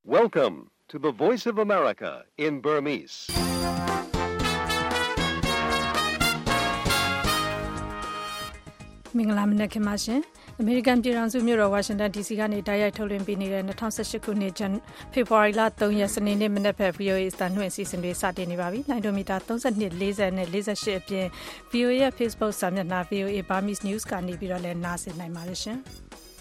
Welcome to the Voice of America in Burmese. ။မင်္ဂလာမနက်ခင်းပါရှင်။ American ပြည်ထောင်စုမြို့တော် Washington DC ကနေတိုက်ရိုက်ထုတ်လွှင့်ပေးနေတဲ့2018ခုနှစ်ဖေဖော်ဝါရီလ3ရက်စနေနေ့မနက်ဖက် VOA အသံလွှင့်အစီအစဉ်တွေစတင်နေပါပြီ။လိုင်းဒိုမီတာ32 40နဲ့48အပြင် VOA ရဲ့ Facebook စာမျက်နှာ VOA Burmese News ကနေပြီးတော့လည်းနားဆင်နိုင်ပါတယ်ရှင်။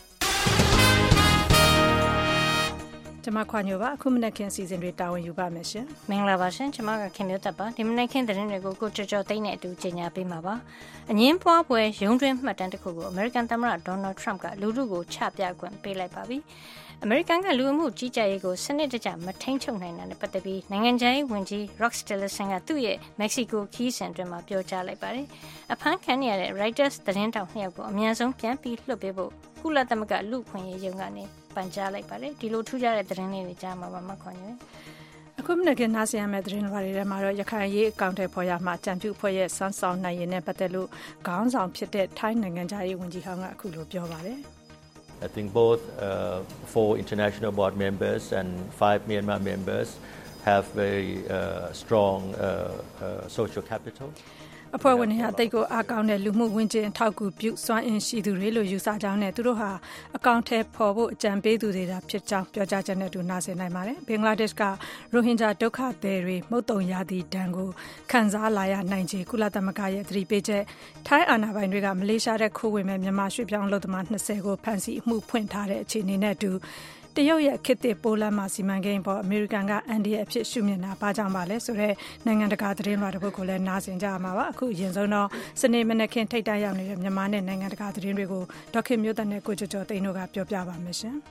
ကျွန်မခွာညိုပါအခုမနက်ခင်းအစီအစဉ်တွေတာဝန်ယူပါမယ်ရှင်မင်္ဂလာပါရှင်ကျွန်မကခင်မျိုးသက်ပါဒီမနက်ခင်းသတင်းတွေကိုကိုကြော်သိန်းနဲ့အတူကြီးညာပေးမှာပါအငင်းပွားပွဲရုံးတွင်းမှတ်တမ်းတစ်ခုကို American သမ္မတ Donald Trump ကလူထုကိုချပြခွင့်ပေးလိုက်ပါပြီအမေရိကန်ကလူမှုကြီးကြပ်ရေးကိုစနစ်တကျမထိန်ချုပ်နိုင်တာနဲ့ပတ်သက်ပြီးနိုင်ငံခြားရေးဝန်ကြီး Rex Tillerson ကသူ့ရဲ့မက္ကဆီကိုခီးစဉ်တွင်မှာပြောကြားလိုက်ပါတယ်အဖမ်းခံရတဲ့ Reuters သတင်းတောက်2ယောက်ကိုအများဆုံးပြန်ပြီးလွှတ်ပေးဖို့ကုလသမဂ္ဂလူ့အခွင့်အရေးရုံးကနေပန်ကြားလိုက်ပါတယ်ဒီလိုထူးခြားတဲ့သတင်းလေးတွေကြားမှာပါမခွန်ရွေးအခုမနက်ကနားဆင်ရမယ့်သတင်းတွေထဲမှာတော့ရခိုင်ရေးအကောင့်ထဲပေါ်ရမှာကြံပြုအဖွဲ့ရဲ့စမ်းဆောင်နိုင်ရည်နဲ့ပတ်သက်လို့ခေါင်းဆောင်ဖြစ်တဲ့ထိုင်းနိုင်ငံသားရေးဝန်ကြီးဟောင်းကအခုလိုပြောပါတယ် I think both 4 international board members and 5 Myanmar members have very strong social capital. အဖွဲ့ဝင်တွေဟာတိတ်ကိုအားကောင်းတဲ့လူမှုဝင်ကျင်ထောက်ကူပြုစွမ်းအင်ရှိသူတွေလို့ယူဆကြောင်းနဲ့သူတို့ဟာအကောင့်ထဲပေါ်ဖို့အကြံပေးသူတွေဖြစ်ကြောင်းပြောကြားချက်နဲ့တူနားဆင်နိုင်ပါတယ်။ဘင်္ဂလားဒေ့ရှ်ကရိုဟင်ဂျာဒုက္ခသည်တွေမုတ်တုံရာသီဒဏ်ကိုခံစားလာရနိုင်ခြေကုလသမဂ္ဂရဲ့သတိပေးချက်ထိုင်းအာဏာပိုင်တွေကမလေးရှားတဲ့ခိုးဝင်မဲ့မြန်မာရွှေ့ပြောင်းလုပ်သမား20ကိုဖမ်းဆီးအမှုဖွင့်ထားတဲ့အခြေအနေနဲ့အတူတရုတ်ရဲ့ခေတ်သစ်ပိုးလမ်းမှာစီမံကိန်းပေါ်အမေရိကန်ကအန်ဒီရဲ့အဖြစ်ရှုမြင်တာဘာကြောင့်ပါလဲဆိုတော့နိုင်ငံတကာသတင်းလွှာတစ်ပုဒ်ကိုလည်းနားဆင်ကြရမှာပါအခုအရင်ဆုံးတော့စနေမနက်ခင်းထိတ်တန့်ရောက်နေတဲ့မြန်မာနဲ့နိုင်ငံတကာသတင်းတွေကိုဒေါက်ခင်မျိုးသက်နဲ့ကိုကျော်ကျော်သိန်းတို့ကပြောပြပါမယ်ရှင်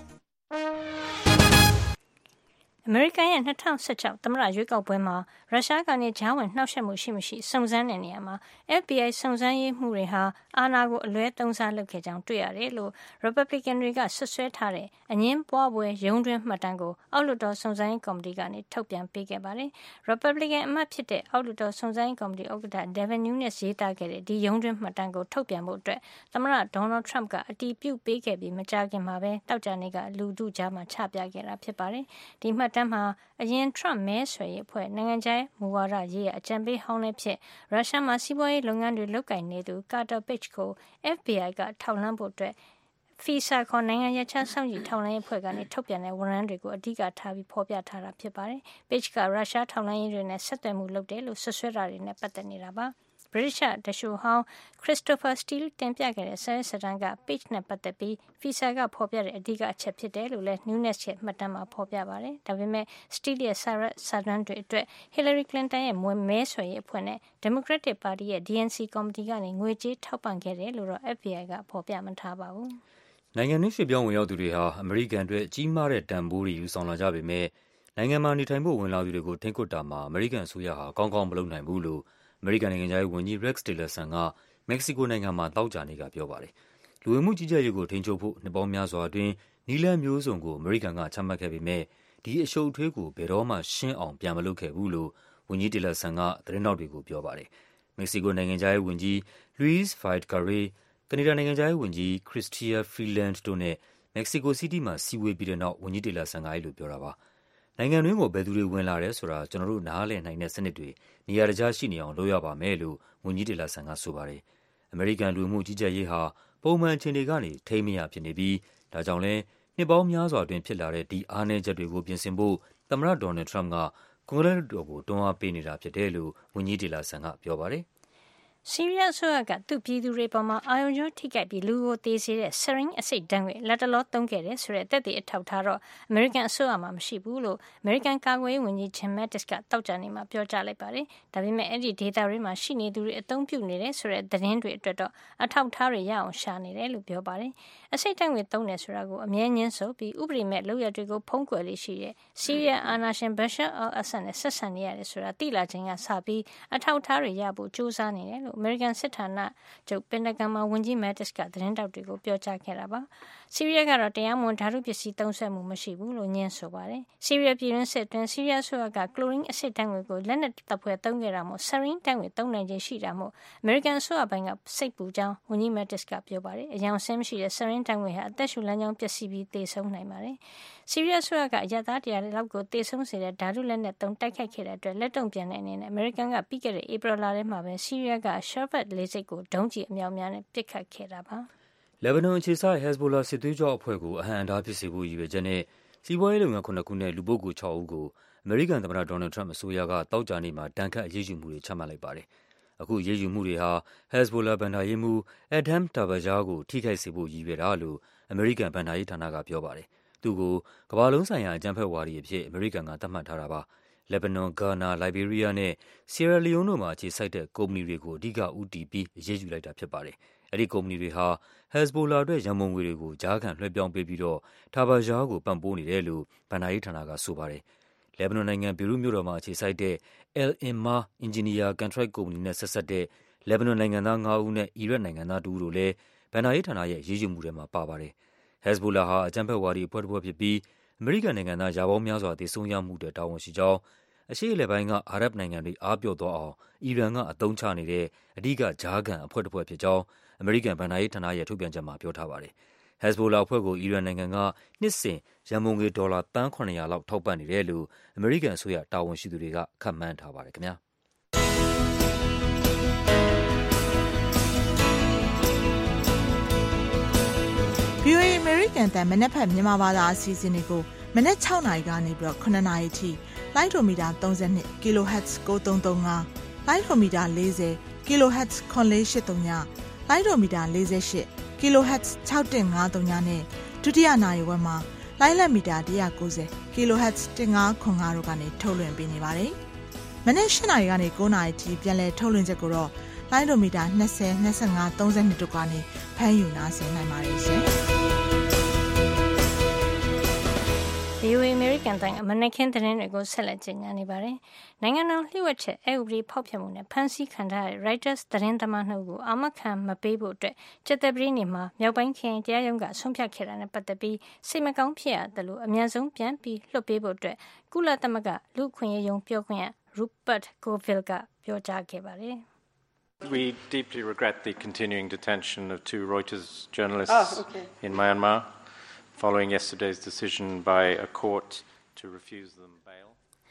အမေရိကန်ရဲ့2016သမ္မတရွေးကောက်ပွဲမှာရုရှားကနေဂျားဝင်နှောက်ယှက်မှုရှိမရှိစုံစမ်းတဲ့နေရာမှာ FBI စုံစမ်းရေးမှူးတွေဟာအာဏာကိုအလွဲသုံးစားလုပ်ခဲ့ကြောင်းတွေ့ရတယ်လို့ Republican တွေကဆွဆွဲထားတဲ့အငင်းပွားပွဲရုံးတွင်းမှတ်တမ်းကိုအောက်လွှတ်တော်စုံစမ်းရေးကော်မတီကနေထုတ်ပြန်ပေးခဲ့ပါတယ်။ Republican အမတ်ဖြစ်တဲ့အောက်လွှတ်တော်စုံစမ်းရေးကော်မတီဥက္ကဋ္ဌ Devin Nunes ရေးသားခဲ့တဲ့ဒီရုံးတွင်းမှတ်တမ်းကိုထုတ်ပြန်ဖို့အတွက်သမ္မတ Donald Trump ကအတည်ပြုပေးခဲ့ပြီးမကြာခင်မှာပဲတောက်ကြနေ့ကလူထုကြားမှာချပြခဲ့တာဖြစ်ပါတယ်။ဒီမှတ်တမ်းမှာအရင် Trump မဲဆွယ်ရေးအဖွဲ့နိုင်ငံခြားမူဝါဒရေးအကြံပေးဟောင်းလည်းဖြစ်ရုရှားမှာစီးပွားရေးလုပ်ငန်းတွေလုပ်ကိုင်နေသူ Carter Page ကို FBI ကထောက်လှမ်းဖို့အတွက် FISA ခေါ်နိုင်ငံရခြားစောင့်ကြည့်ထောက်လှမ်းရေးအဖွဲ့ကနေထုတ်ပြန်တဲ့ဝရမ်းတွေကိုအဓိကထားပြီးဖော်ပြထားတာဖြစ်ပါတယ်။ Page ကရုရှားထောက်လှမ်းရေးတွေနဲ့ဆက်သွယ်မှုလုပ်တယ်လို့ဆွဆွဲတာတွေနဲ့ပတ်သက်နေတာပါ။ဗြိတိရှတရှိုဟောင်း Christopher Steele တင်ပြခဲ့တဲ့စာရွက်စာတမ်းက Page နဲ့ပတ်သက်ပြီး FISA ကဖော်ပြတဲ့အဓိကအချက်ဖြစ်တယ်လို့လည်း Nunes ရဲ့မှတ်တမ်းမှာဖော်ပြပါတယ်။ဒါပေမဲ့ Steele ရဲ့စာတမ်းတွေအတွက် Hillary Clinton ရဲ့မဲဆွယ်ရေးအဖွဲ့နဲ့ Democratic Party ရဲ့ DNC ကော်မတီကနေငွေကြေးထောက်ပံ့ခဲ့တယ်လို့တော့ FBI ကဖော်ပြမထားပါဘူး။နိုင်ငံတွင်းရွှေ့ပြောင်းဝင်ရောက်သူတွေဟာအမေရိကန်အတွက်ကြီးမားတဲ့တန်ဖိုးတွေယူဆောင်လာကြပေမဲ့နိုင်ငံမှာနေထိုင်ဖို့ဝင်လာသူတွေကိုထိန်းကွပ်တာမှာအမေရိကန်အစိုးရဟာကောင်းကောင်းမလုပ်နိုင်ဘူးလို့အမေရိကန်နိုင်ငံခြားရေးဝန်ကြီး Rex Tillerson ကမက္ကဆီကိုနိုင်ငံမှာသောကြာနေ့ကပြောပါတယ်။လူဝင်မှုကြီးကြပ်ရေးကိုထိန်းချုပ်ဖို့နှစ်ပေါင်းများစွာအတွင်းနည်းလမ်းမျိုးစုံကိုအမေရိကန်ကချမှတ်ခဲ့ပေမဲ့ဒီအရှုပ်အထွေးကိုဘယ်တော့မှရှင်းအောင်ပြန်မလုပ်ခဲ့ဘူးလို့ဝန်ကြီး Tillerson ကသတင်းထောက်တွေကိုပြောပါတယ်။မက္ကဆီကိုနိုင်ငံခြားရေးဝန်ကြီး Luis Videgaray ကနေဒါနိုင်ငံခြားရေးဝန်ကြီး Chrystia Freeland တို့နဲ့မက္ကဆီကိုစီးတီးမှာစည်းဝေးပြီးတဲ့နောက်ဝန်ကြီး Tillerson ကအဲဒီလိုပြောတာပါ။နိုင်ငံတွင်းကိုဘယ်သူတွေဝင်လာတယ်ဆိုတာကျွန်တော်တို့နားလည်နိုင်တဲ့စနစ်တွေနေရာတကျရှိနေအောင်လုပ်ရပါမယ်လို့ဝန်ကြီး Tillerson ကဆိုပါတယ်။အမေရိကန်လူမှုကြီးကြပ်ရေးဟာပုံမှန်အခြေအနေကနေထိမ်းမရဖြစ်နေပြီးဒါကြောင့်လဲနှစ်ပေါင်းများစွာအတွင်းဖြစ်လာတဲ့ဒီအားနည်းချက်တွေကိုပြင်ဆင်ဖို့သမ္မတ Donald Trump ကကွန်ဂရက်လွှတ်တော်ကိုတွန်းအားပေးနေတာဖြစ်တယ်လို့ဝန်ကြီး Tillerson ကပြောပါတယ်။ဆီးရီးယားအစိုးရကသူ့ပြည်သူတွေပေါ်မှာအာရုံကြောထိခိုက်ပြီးလူကိုသေစေတဲ့ sarin အဆိပ်ဓာတ်ငွေ့လက်တလောသုံးခဲ့တယ်ဆိုတဲ့သက်သေအထောက်ထားတော့အမေရိကန်အစိုးရမှာမရှိဘူးလို့အမေရိကန်ကာကွယ်ရေးဝန်ကြီး Jim Mattis ကတောက်ကြနေမှာပြောကြားလိုက်ပါတယ်။ဒါပေမဲ့အဲ့ဒီဒေတာတွေမှာရှိနေသူတွေအသုံးပြုနေတယ်ဆိုတဲ့သတင်းတွေအတွက်တော့အထောက်ထားတွေရအောင်ရှာနေတယ်လို့ပြောပါတယ်။အဆိပ်ဓာတ်ငွေ့သုံးတယ်ဆိုတာကိုအမြဲညင်းဆိုပြီးဥပဒေမဲ့လုပ်ရတွေကိုဖုံးကွယ်လေးရှိတဲ့ဆီးရီးယားအာဏာရှင် Bashar al-Assad နဲ့ဆက်ဆံနေရတယ်ဆိုတာသိလာခြင်းကစပြီးအထောက်ထားတွေရဖို့ကြိုးစားနေတယ်လို့အမေရိကန်စစ်ဌာနချုပ်ပင်တဂန်မှာဝန်ကြီး Mattis ကသတင်းတောက်တွေကိုပြောကြားခဲ့တာပါ။ဆီးရီးယားကတော့တရားမဝင်ဓာတုပစ္စည်းသုံးစွဲမှုမရှိဘူးလို့ညင်းဆိုပါတယ်။ဆီးရီးယားပြည်တွင်းစစ်အတွင်းဆီးရီးယားဆိုကကလိုရင်းအဆိပ်ဓာတ်ငွေ့ကိုလက်နက်တပ်ဖွဲ့သုံးခဲ့တာမို့ sarin ဓာတ်ငွေ့သုံးနိုင်ခြင်းရှိတာမို့အမေရိကန်အစိုးရဘက်ကစိတ်ပူကြောင်းဝန်ကြီး Mattis ကပြောပါတယ်။အယောင်ဆင်းမရှိတဲ့ sarin ဓာတ်ငွေ့ဟာအသက်ရှူလမ်းကြောင်းပျက်စီးပြီးသေဆုံးနိုင်ပါတယ်။ဆီးရီးယားအစိုးရကအရပ်သား100လောက်ကိုတေဆုံးစေတဲ့ဓာတုလက်နက်သုံးတိုက်ခိုက်ခဲ့တဲ့အတွက်လက်တုံ့ပြန်တဲ့အနေနဲ့အမေရိကန်ကပြီးခဲ့တဲ့ဧပြီလထဲမှာပဲဆီးရီးယားက Shaved လေဆိပ်ကိုဒုံးကျည်အမြောက်များနဲ့ပစ်ခတ်ခဲ့တာပါ။လက်ဘနွန်အခြေစိုက် Hezbollah စစ်သွေးကြွအဖွဲ့ကိုအဟန့်အတားဖြစ်စေဖို့ရည်ရွယ်ချက်နဲ့စီးပွားရေးလုပ်ငန်း9ခုနဲ့လူပုဂ္ဂိုလ်6ဦးကိုအမေရိကန်သမ္မတဒေါ်နယ်လ်ဒ်ထရမ့်အစိုးရကသောကြာနေ့မှာဒဏ်ခတ်အရေးယူမှုတွေချမှတ်လိုက်ပါတယ်။အခုအရေးယူမှုတွေဟာ Hezbollah ဘဏ္ဍာရေးမှူး Adham Tabaja ကိုထိခိုက်စေဖို့ရည်ရွယ်တာလို့အမေရိကန်ဘဏ္ဍာရေးဌာနကပြောပါတယ်။သူ့ကိုကမ္ဘာလုံးဆိုင်ရာအကြမ်းဖက်ဝါဒီအဖြစ်အမေရိကန်ကသတ်မှတ်ထားတာပါ။လက်ဘနွန်၊ဂါနာ၊လိုက်ဘေးရီးယားနဲ့ဆီယရာလီယိုးတို့မှာအခြေစိုက်တဲ့ကုမ္ပဏီတွေကိုအဓိကဦးတည်ပြီးအရေးယူလိုက်တာဖြစ်ပါတယ်။အဲဒီကုမ္ပဏီတွေဟာ Hezbollah အတွက်ရန်ပုံငွေတွေကိုကြားခံလွှဲပြောင်းပေးပြီးတော့Tabaja ကိုပံ့ပိုးနေတယ်လို့ဘဏ္ဍာရေးဌာနကဆိုပါတယ်။လက်ဘနွန်နိုင်ငံဘေရွတ်မြို့တော်မှာအခြေစိုက်တဲ့ Al-Inmar အင်ဂျင်နီယာကန်ထရိုက်ကုမ္ပဏီနဲ့ဆက်စပ်တဲ့လက်ဘနွန်နိုင်ငံသား5ဦးနဲ့အီရတ်နိုင်ငံသား2ဦးတို့လည်းဘဏ္ဍာရေးဌာနရဲ့အရေးယူမှုထဲမှာပါပါတယ်။ Hezbollah ဟာအကြမ်းဖက်ဝါဒီအဖွဲ့တစ်ဖွဲ့ဖြစ်ပြီးအမေရိကန်နိုင်ငံသားရာပေါင်းများစွာသေဆုံးရမှုတွေတာဝန်ရှိကြောင်းအရှေ့အလယ်ပိုင်းကအာရပ်နိုင်ငံတွေအားပျော့သွားအောင်အီရန်ကအသုံးချနေတဲ့အဓိကကြားခံအဖွဲ့တစ်ဖွဲ့ဖြစ်ကြောင်းအမေရိကန်ဘဏ္ဍာရေးဌာနရဲ့ထုတ်ပြန်ချက်မှာပြောထားပါတယ်။ Hezbollah အဖွဲ့ကိုအီရန်နိုင်ငံကနှစ်စဉ်ရန်ပုံငွေဒေါ်လာသန်း900လောက်ထောက်ပံ့နေတယ်လို့အမေရိကန်အစိုးရတာဝန်ရှိသူတွေကခန့်မှန်းထားပါတယ်ခင်ဗျာ။ VOA American တန်မနက်ဖြန်မြန်မာဘာသာအစီအစဉ်တွေကိုမနက်6နာရီကနေပြီးတော့9နာရီထိလိုင်းဒိုမီတာ32 kHz 9335လိုင်းဒိုမီတာ40 kHz 9483လိုင်းဒိုမီတာ48 kHz 6153နဲ့ဒုတိယနာရီဝက်မှာလိုင်းလက်မီတာ190 kHz 1505တို့ကနေထုတ်လွှင့်ပေးနေပါတယ်။မနေ့8နာရီကနေ9နာရီထိပြန်လည်ထုတ်လွှင့်ချက်ကိုတော့လိုင်းဒိုမီတာ20 25 32တို့ကနေဖမ်းယူနားဆင်နိုင်ပါတယ်ရှင်။ VOA American တိုင်းအမနက်ခင်းသတင်းတွေကိုဆက်လက်ကြေညာနေပါတယ်။နိုင်ငံတော်လျှို့ဝှက်ချက်အဥပဒေဖောက်ဖျက်မှုနဲ့ဖမ်းဆီးခံထားတဲ့ Reuters သတင်းသမား2ဦးကိုအာမခံမပေးဖို့အတွက်ကြာသပတေးနေ့မှာမြောက်ပိုင်းခရိုင်တရားရုံးကဆုံးဖြတ်ခဲ့တာနဲ့ပတ်သက်ပြီးစိတ်မကောင်းဖြစ်ရတယ်လို့အများဆုံးပြန်ပြီးလွှတ်ပေးဖို့အတွက်ကုလသမဂ္ဂလူ့အခွင့်အရေးရုံးပြောခွင့်ရ Rupert Colville ကပြောကြားခဲ့ပါတယ်။ We deeply regret the continuing detention of 2 Reuters journalists in Myanmar following yesterday's decision by a court to refuse them bail.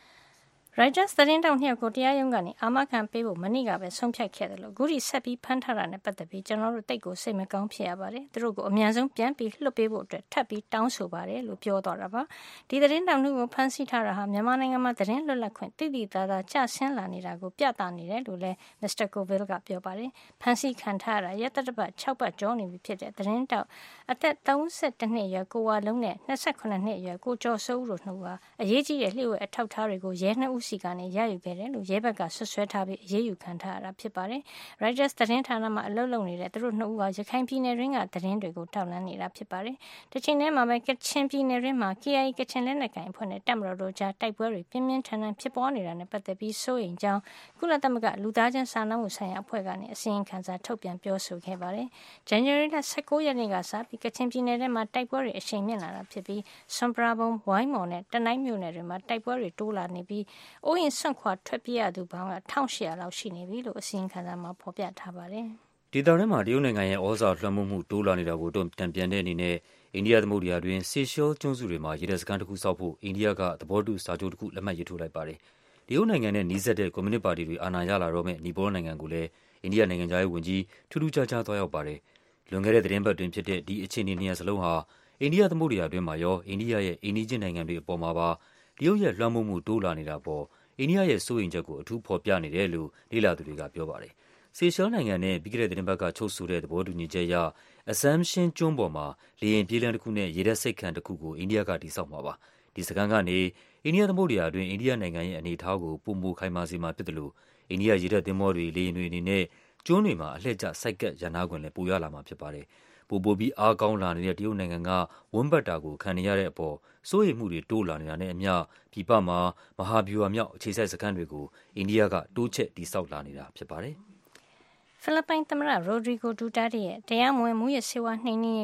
Reuters သတင်းတောက်2ယောက်ကိုတရားရုံးကနေအာမခံပေးဖို့မနေ့ကပဲဆုံးဖြတ်ခဲ့တယ်လို့ဂုရီဆက်ပြီးဖမ်းထားတာနဲ့ပတ်သက်ပြီးကျွန်တော်တို့တိတ်ကိုစိတ်မကောင်းဖြစ်ရပါတယ်။သူတို့ကိုအများဆုံးပြန်ပြီးလွှတ်ပေးဖို့အတွက်ထပ်ပြီးတောင်းဆိုပါတယ်လို့ပြောသွားတာပါ။ဒီသတင်းတောက်2ကိုဖမ်းဆီးထားတာဟာမြန်မာနိုင်ငံမှာသတင်းလွတ်လပ်ခွင့်တိတိသားသားကျဆင်းလာနေတာကိုပြသနေတယ်လို့လည်း Mr. Colville ကပြောပါတယ်။ဖမ်းဆီးခံထားရတာရက်သတ္တပတ်6ပတ်ကျော်နေပြီဖြစ်တဲ့သတင်းတောက်အသက်32နှစ်အရွယ်ကိုဝါလုံးနဲ့28နှစ်အရွယ်ကိုကျော်စိုးဦးတို့2ဦးဟာအရေးကြီးတဲ့လျှို့ဝှက်အထောက်အထားတွေကိုရဲ2ဦးစီကနေရယူခဲ့တယ်လို့ရဲဘက်ကဆွဆွဲထားပြီးအရေးယူခံထားရတာဖြစ်ပါတယ်။ Reuters သတင်းဌာနမှာအလုပ်လုပ်နေတဲ့သူတို့2ဦးဟာရခိုင်ပြည်နယ်တွင်းကသတင်းတွေကိုထောက်လှမ်းနေတာဖြစ်ပါတယ်။တစ်ချိန်တည်းမှာပဲကချင်ပြည်နယ်တွင်းမှာ KIA ကချင်လက်နက်ကိုင်အဖွဲ့နဲ့တပ်မတော်တို့ကြားတိုက်ပွဲတွေပြင်းပြင်းထန်ထန်ဖြစ်ပွားနေတာနဲ့ပတ်သက်ပြီးစိုးရိမ်ကြောင်းကုလသမဂ္ဂလူသားချင်းစာနာမှုဆိုင်ရာအဖွဲ့ကနေအစီရင်ခံစာထုတ်ပြန်ပြောဆိုခဲ့ပါတယ်။ January 19 ရက်နေ့ကစပြီးကချင်ပြည်နယ်ထဲမှာတိုက်ပွဲတွေအရှိန်မြင့်လာတာဖြစ်ပြီးဆွမ်ပရာဘုံဝိုင်းမော်နဲ့တနိုင်းမြို့နယ်တွေမှာတိုက်ပွဲတွေတိုးလာနေပြီးအိုးရင်စွန့်ခွာထွက်ပြေးရသူပေါင်း1800လောက်ရှိနေပြီလို့အစီရင်ခံစာမှာဖော်ပြထားပါတယ်။ဒေသထဲမှာတရုတ်နိုင်ငံရဲ့ဩဇာလွှမ်းမိုးမှုတိုးလာနေတာကိုတုံ့ပြန်တဲ့အနေနဲ့အိန္ဒိယသမုဒ္ဒရာတွင်ဆေရှယ်ကျွန်းစုတွေမှာရေတပ်စခန်းတစ်ခုဆောက်ဖို့အိန္ဒိယကသဘောတူစာချုပ်တစ်ခုလက်မှတ်ရေးထိုးလိုက်ပါတယ်။တရုတ်နိုင်ငံနဲ့နှီးစပ်တဲ့ကွန်မြူနစ်ပါတီတွေအာဏာရလာတော့မဲ့နီပေါနိုင်ငံကိုလည်းအိန္ဒိယနိုင်ငံသားရေးဝန်ကြီးထူးထူးခြားခြားသွားရောက်ပါတယ်။လွန်ခဲ့တဲ့သတင်းပတ်တွင်ဖြစ်တဲ့ဒီအခြေအနေနှစ်ရပ်စလုံးဟာအိန္ဒိယသမုဒ္ဒရာတွင်မှာရောအိန္ဒိယရဲ့အိမ်နီးချင်းနိုင်ငံတွေအပေါ်မှာပါတရုတ်ရဲ့လွှမ်းမိုးမှုတိုးလာနေတာပေါ်အိန္ဒိယရဲ့စိုးရိမ်ချက်ကိုအထူးဖော်ပြနေတယ်လို့လေ့လာသူတွေကပြောပါတယ်။ဆေရှယ်နိုင်ငံနဲ့ပြီးခဲ့တဲ့သတင်းပတ်ကချုပ်ဆိုတဲ့သဘောတူညီချက်အရAssumption ကျွန်းပေါ်မှာလေယာဉ်ပြေးလမ်းတစ်ခုနဲ့ရေတပ်ဆိပ်ကမ်းတစ်ခုကိုအိန္ဒိယကတည်ဆောက်မှာပါ။ဒီစခန်းကနေအိန္ဒိယသမုဒ္ဒရာတွင်အိန္ဒိယနိုင်ငံရဲ့အနေအထားကိုပိုမိုခိုင်မာစေမှာဖြစ်တယ်လို့အိန္ဒိယရေတပ်သင်္ဘောတွေလေယာဉ်တွေအနေနဲ့ကျွန်းတွေမှာအလှည့်ကျဆိုက်ကပ်ရန်နာခွင့်လည်းပိုရလာမှာဖြစ်ပါတယ်။ပိုပြီးအားကောင်းလာနေတဲ့တရုတ်နိုင်ငံကဝန်းပတ်တာကိုခံနေရတဲ့အပေါ်စိုးရိမ်မှုတွေတိုးလာနေတာနဲ့အမျှပြည်ပမှာမဟာဗျူဟာမြောက်အခြေစိုက်စခန်းတွေကိုအိန္ဒိယကတိုးချဲ့တည်ဆောက်လာနေတာဖြစ်ပါတယ်။ဖိလစ်ပိုင်သမ္မတရိုဒရီဂိုဒူတာတေရဲ့တရားမဝင်မူရစ်ဆေးဝါးနှိမ်နင်းရေးကိုအ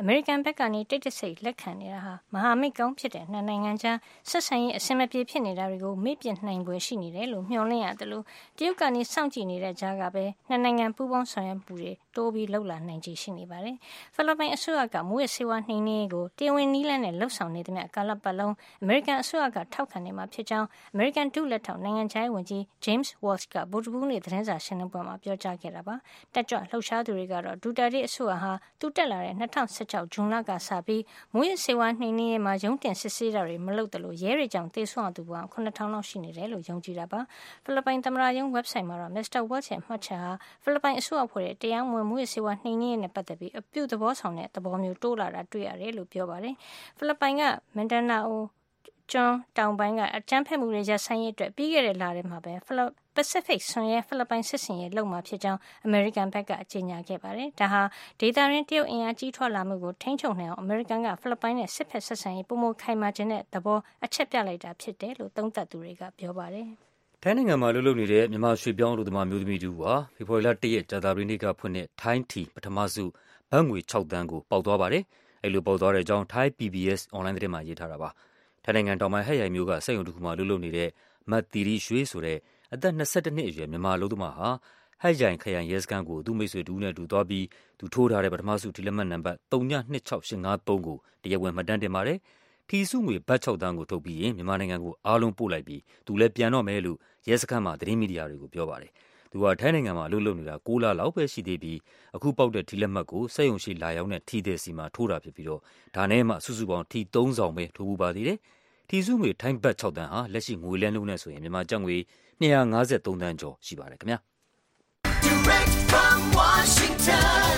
အမေရိကန်ဘက်ကနေတိတ်တဆိတ်လက်ခံနေတာဟာမဟာမိတ်ကောင်းဖြစ်တဲ့နှစ်နိုင်ငံကြားဆက်ဆံရေးအဆင်မပြေဖြစ်နေတာတွေကိုမေ့ပြနိုင်ပွဲရှိနေတယ်လို့မျှော်လင့်ရတယ်လို့တရုတ်ကနေစောင့်ကြည့်နေတဲ့ကြားကပဲနှစ်နိုင်ငံပူးပေါင်းဆောင်ရွက်မှုတွေတိုးပြီးလှုပ်လာနိုင်ခြေရှိနေပါတယ်။ဖိလစ်ပိုင်အစိုးရကမူရစေဝါနှိမ်နင်းရေးကိုတရားဝင်နည်းလမ်းနဲ့လှုပ်ဆောင်နေသမျှကာလပတ်လုံးအမေရိကန်အစိုးရကထောက်ခံနေမှာဖြစ်ကြောင်းအမေရိကန်ဒုလက်ထောက်နိုင်ငံခြားရေးဝန်ကြီး James Waltz ကဗုဒ္ဓဟူးနေ့သတင်းစာရှင်းလင်းပွဲမှာပြောကြားခဲ့တာပါ။တက်ကြွလှုပ်ရှားသူတွေကတော့ဒူတာတေးအစိုးရဟာသူတက်လာတဲ့2016ဇွန်လကစပြီးမူရစေဝါနှိမ်နင်းရေးမှာရုံးတင်စစ်ဆေးတာတွေမလုပ်သလိုရဲတွေကြောင့်သေဆုံးသူပေါင်း9000လောက်ရှိနေတယ်လို့ယုံကြည်တာပါ။ဖိလစ်ပိုင်သမ္မတရုံး website မှာတော့ Mr. Waltz ရဲ့မှတ်ချက်ဟာဖိလစ်ပိုင်အစိုးရဖွဲ့တဲ့တရားမဝင်မူရစေဝါနှိမ်နင်းရေးနဲ့ပတ်သက်ပြီးအပြုသဘောဆောင်တဲ့သဘောမျိုးတိုးလာတာတွေ့ရတယ်လို့ပြောပါတယ်။ဖိလစ်ပိုင်ကမင်ဒါနာအိုကျွန်းတောင်ပိုင်းကအကြမ်းဖက်မှုတွေရပ်ဆိုင်းရေးအတွက်ပြီးခဲ့တဲ့လထဲမှာပဲ Pacific ဆွန်ရဲဖိလစ်ပိုင်စစ်စင်ရေးလုပ်မှာဖြစ်ကြောင်းအမေရိကန်ဘက်ကကြေညာခဲ့ပါတယ်။ဒါဟာဒေသရင်းတရုတ်အင်အားကြီးထွားလာမှုကိုထိန်းချုပ်နိုင်အောင်အမေရိကန်ကဖိလစ်ပိုင်နဲ့စစ်ဖက်ဆက်ဆံရေးပုံမခိုင်မာခြင်းတဲ့သဘောအချက်ပြလိုက်တာဖြစ်တယ်လို့သုံးသပ်သူတွေကပြောပါတယ်။ထိုင်းနိုင်ငံမှာလှုပ်လှုပ်နေတဲ့မြန်မာရွှေပြောင်းလူသမားမျိုးသမီးတို့ဟာဖေဖော်ဝါရီလ1ရက်ကြာသပတေးနေ့ကဖွင့်တဲ့ထိုင်းထီပထမစုဘတ်ငွေ6သန်းကိုပေါက်သွားပါတယ်။အဲ့လိုပေါက်သွားတဲ့အကြောင်း Thai PBS အွန်လိုင်းသတင်းမှာရေးထားတာပါ။ထိုင်းနိုင်ငံတောင်ပိုင်းဟက်ရိုင်မြို့ကစက်ရုံတစ်ခုမှာလှုပ်လှုပ်နေတဲ့မတ်တီရီရွှေဆိုတဲ့အသက်22နှစ်အရွယ်မြန်မာလူသမားဟာဟက်ရိုင်ခရိုင်ရဲစခန်းကိုသူ့မိတ်ဆွေတူနဲ့တူသွားပြီးသူထိုးထားတဲ့ပထမစုထီလက်မှတ်နံပါတ်326853ကိုတရားဝင်မှတ်တမ်းတင်ပါတယ်။ထီစုငွေဘတ်6သန်းကိုထုတ်ပြီးရင်မြန်မာနိုင်ငံကိုအားလုံးပို့လိုက်ပြီးသူလည်းပြန်တော့မယ်လို့ရဲစခန်းမှာသတင်းမီဒီယာတွေကိုပြောပါတယ်။သူကထိုင်းနိုင်ငံမှာလှုပ်လှုပ်နေတာ6လလောက်ပဲရှိသေးပြီးအခုပေါက်တဲ့ထီလက်မှတ်ကိုစက်ရုံရှိလာရောက်တဲ့ထီတဲ့စီမှာထိုးတာဖြစ်ပြီးတော့ဒါနဲ့မှစုစုပေါင်းထီ3ဆောင်ပဲထိုးပူပါသေးတယ်။ထီစုငွေထိုင်းဘတ်6သန်းဟာလက်ရှိငွေလဲနှုန်းနဲ့ဆိုရင်မြန်မာကျပ်ငွေ253သန်းကျော်ရှိပါတယ်ခင်ဗျာ။ Direct from Washington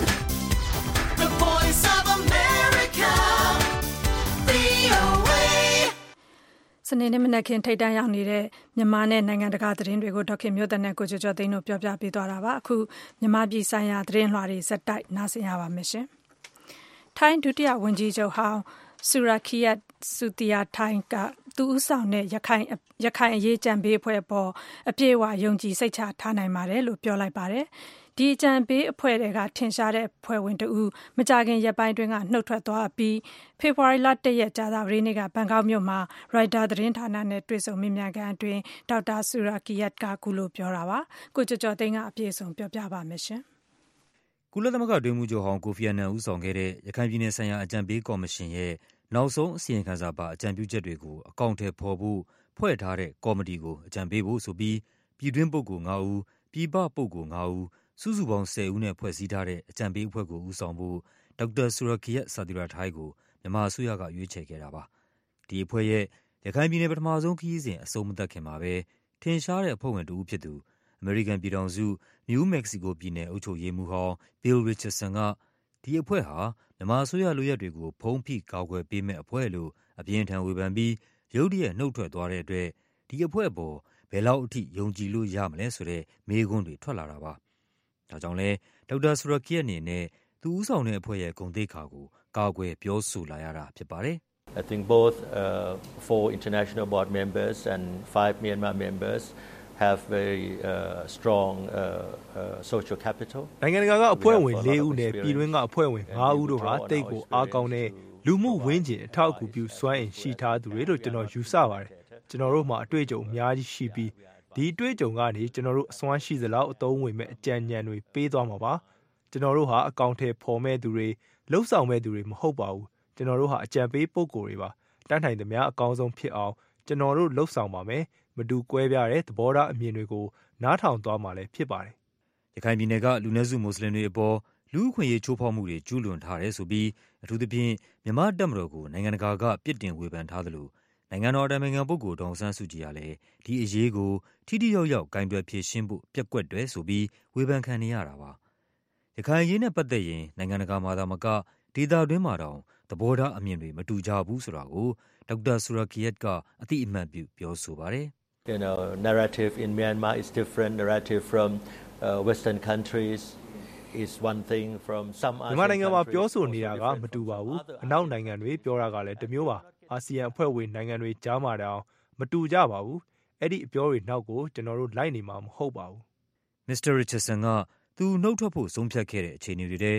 The Voice of America VOA စနေနေ့မနက်ခင်းထိပ်တန်းရောက်နေတဲ့မြန်မာနဲ့နိုင်ငံတကာသတင်းတွေကိုဒေါက်ခင်မျိုးသက်နဲ့ကိုကျော်ကျော်သိန်းတို့ပြောပြပေးသွားတာပါအခုမြန်မာပြည်ဆိုင်ရာသတင်းလွှာတွေဇက်တိုက်နားဆင်ရပါမယ်ရှင်ထိုင်းဒုတိယဝန်ကြီးချုပ်ဟောင်းဆူရာခီယတ်စူတီယာထိုင်းကသူဦးဆောင်တဲ့ရခိုင်အရေးကြံပေးအဖွဲ့ပေါ်အပြည့်အဝယုံကြည်စိတ်ချထားနိုင်ပါတယ်လို့ပြောလိုက်ပါတယ်ဒီအကြံပေးအဖွဲ့တွေကထင်ရှားတဲ့ဖွဲ့ဝင်တူမကြခင်ရက်ပိုင်းတွင်ကနှုတ်ထွက်သွားပြီးဖေဖော်ဝါရီလ1ရက်ကြာသပတေးနေ့ကဘန်ကောက်မြို့မှာရိုက်တာသတင်းဌာနနဲ့တွေ့ဆုံမေးမြန်းခန်းအတွင်းဒေါက်တာဆူရာကီယတ်ကကူလို့ပြောတာပါကိုကျော်ကျော်သိန်းကအပြည့်အစုံပြောပြပါမယ်ရှင်ကုလသမဂ္ဂတွင်မှုချုပ်ဟောင်းကိုဖီအာနန်ဦးဆောင်ခဲ့တဲ့ရခိုင်ပြည်နယ်ဆိုင်ရာအကြံပေးကော်မရှင်ရဲ့နောက်ဆုံးအစီရင်ခံစာပါအကြံပြုချက်တွေကိုအကောင့်ထဲပေါ်ဖို့ဖွဲ့ထားတဲ့ကော်မတီကိုအကြံပေးဖို့ဆိုပြီးပြည်တွင်းပုဂ္ဂိုလ်9ဦးပြည်ပပုဂ္ဂိုလ်9ဦးစုစုပေါင်း10ဦးနဲ့ဖွဲ့စည်းထားတဲ့အကြံပေးအဖွဲ့ကိုဦးဆောင်ဖို့ဒေါက်တာဆူရာကီယတ်စာတီရာထိုင်းကိုမြန်မာအစိုးရကရွေးချယ်ခဲ့တာပါဒီအဖွဲ့ရဲ့ရခိုင်ပြည်နယ်ပထမဆုံးခရီးစဉ်အဆုံးမသတ်ခင်မှာပဲထင်ရှားတဲ့အဖွဲ့ဝင်တူဖြစ်သူအမေရိကန်ပြည်ထောင်စုနယူးမက္ကဆီကိုပြည်နယ်အုပ်ချုပ်ရေးမှူးဟောင်း Bill Richardson ကဒီအဖွဲ့ဟာမြန်မာအစိုးရလုပ်ရက်တွေကိုဖုံးဖိကာကွယ်ပေးမဲ့အဖွဲ့လို့အပြင်းထန်ဝေဖန်ပြီးရုတ်တရက်နှုတ်ထွက်သွားတဲ့အတွက်ဒီအဖွဲ့အပေါ်ဘယ်လောက်အထိယုံကြည်လို့ရမလဲဆိုတဲ့မေးခွန်းတွေထွက်လာတာပါ။ဒါကြောင့်လဲဒေါက်တာဆူရာကီယတ်အနေနဲ့သူဦးဆောင်တဲ့အဖွဲ့ရဲ့ဂုဏ်သိက္ခာကိုကာကွယ်ပြောဆိုလာရတာဖြစ်ပါတယ်။ I think both 4 international board members and 5 Myanmar members have very strong social capital နိုင်ငံတကာကအဖွဲ့ဝင်4ဦးနဲ့ပြည်တွင်းကအဖွဲ့ဝင်5ဦးတို့ဟာတိတ်ကိုအားကောင်းတဲ့လူမှုဝန်းကျင်အထောက်အကူပြုစွမ်းအင်ရှိထားသူတွေလို့ကျွန်တော်ယူဆပါတယ်ကျွန်တော်တို့မှာအတွေ့အကြုံအများကြီးရှိပြီးဒီအတွေ့အကြုံကနေကျွန်တော်တို့အစွမ်းရှိသလောက်အသုံးဝင်မဲ့အကြံဉာဏ်တွေပေးသွားမှာပါကျွန်တော်တို့ဟာအကောင့်ထဲပေါ်မဲ့သူတွေလှုပ်ဆောင်မဲ့သူတွေမဟုတ်ပါဘူးကျွန်တော်တို့ဟာအကြံပေးပုဂ္ဂိုလ်တွေပါတန်းနိုင်သမျှအကောင်းဆုံးဖြစ်အောင်ကျွန်တော်တို့လှုပ်ဆောင်ပါမယ်မတူကွဲပြားတဲ့သဘောထားအမြင်တွေကိုနားထောင်သွားမှာလည်းဖြစ်ပါတယ်။ရခိုင်ပြည်နယ်ကလူနည်းစုမွတ်စလင်တွေအပေါ်လူ့အခွင့်အရေးချိုးဖောက်မှုတွေကျူးလွန်ထားတယ်ဆိုပြီးအထူးသဖြင့်မြန်မာတပ်မတော်ကိုနိုင်ငံတကာကပြစ်တင်ဝေဖန်ထားသလိုနိုင်ငံတော်အတိုင်ပင်ခံပုဂ္ဂိုလ်ဒေါ်အောင်ဆန်းစုကြည်ကလည်းဒီအရေးကိုထိထိရောက်ရောက်ဂိုင်တွယ်ဖြေရှင်းဖို့ပျက်ကွက်တယ်ဆိုပြီးဝေဖန်ခံနေရတာပါ။ရခိုင်အရေးနဲ့ပတ်သက်ရင်နိုင်ငံတကာမှာသာမကဒေသတွင်းမှာတောင်သဘောထားအမြင်တွေမတူကြဘူးဆိုတာကိုဒေါက်တာဆူရာကီယတ်ကအသိအမှတ်ပြုပြောဆိုပါတယ်။ You know, narrative in Myanmar is different. Narrative from Western countries is one thing from some other. မြန်မာနိုင်ငံမှာပြောဆိုနေတာကမတူပါဘူး။အနောက်နိုင်ငံတွေပြောတာကလည်းတစ်မျိုးပါ။အာဆီယံအဖွဲ့ဝင်နိုင်ငံတွေကြားမှာတောင်မတူကြပါဘူး။အဲ့ဒီအပြောတွေနောက်ကိုကျွန်တော်တို့လိုက်နေမှာမဟုတ်ပါဘူး။ Mr. Richardson ကသူနှုတ်ထွက်ဖို့ဆုံးဖြတ်ခဲ့တဲ့အခြေအနေတွေထဲ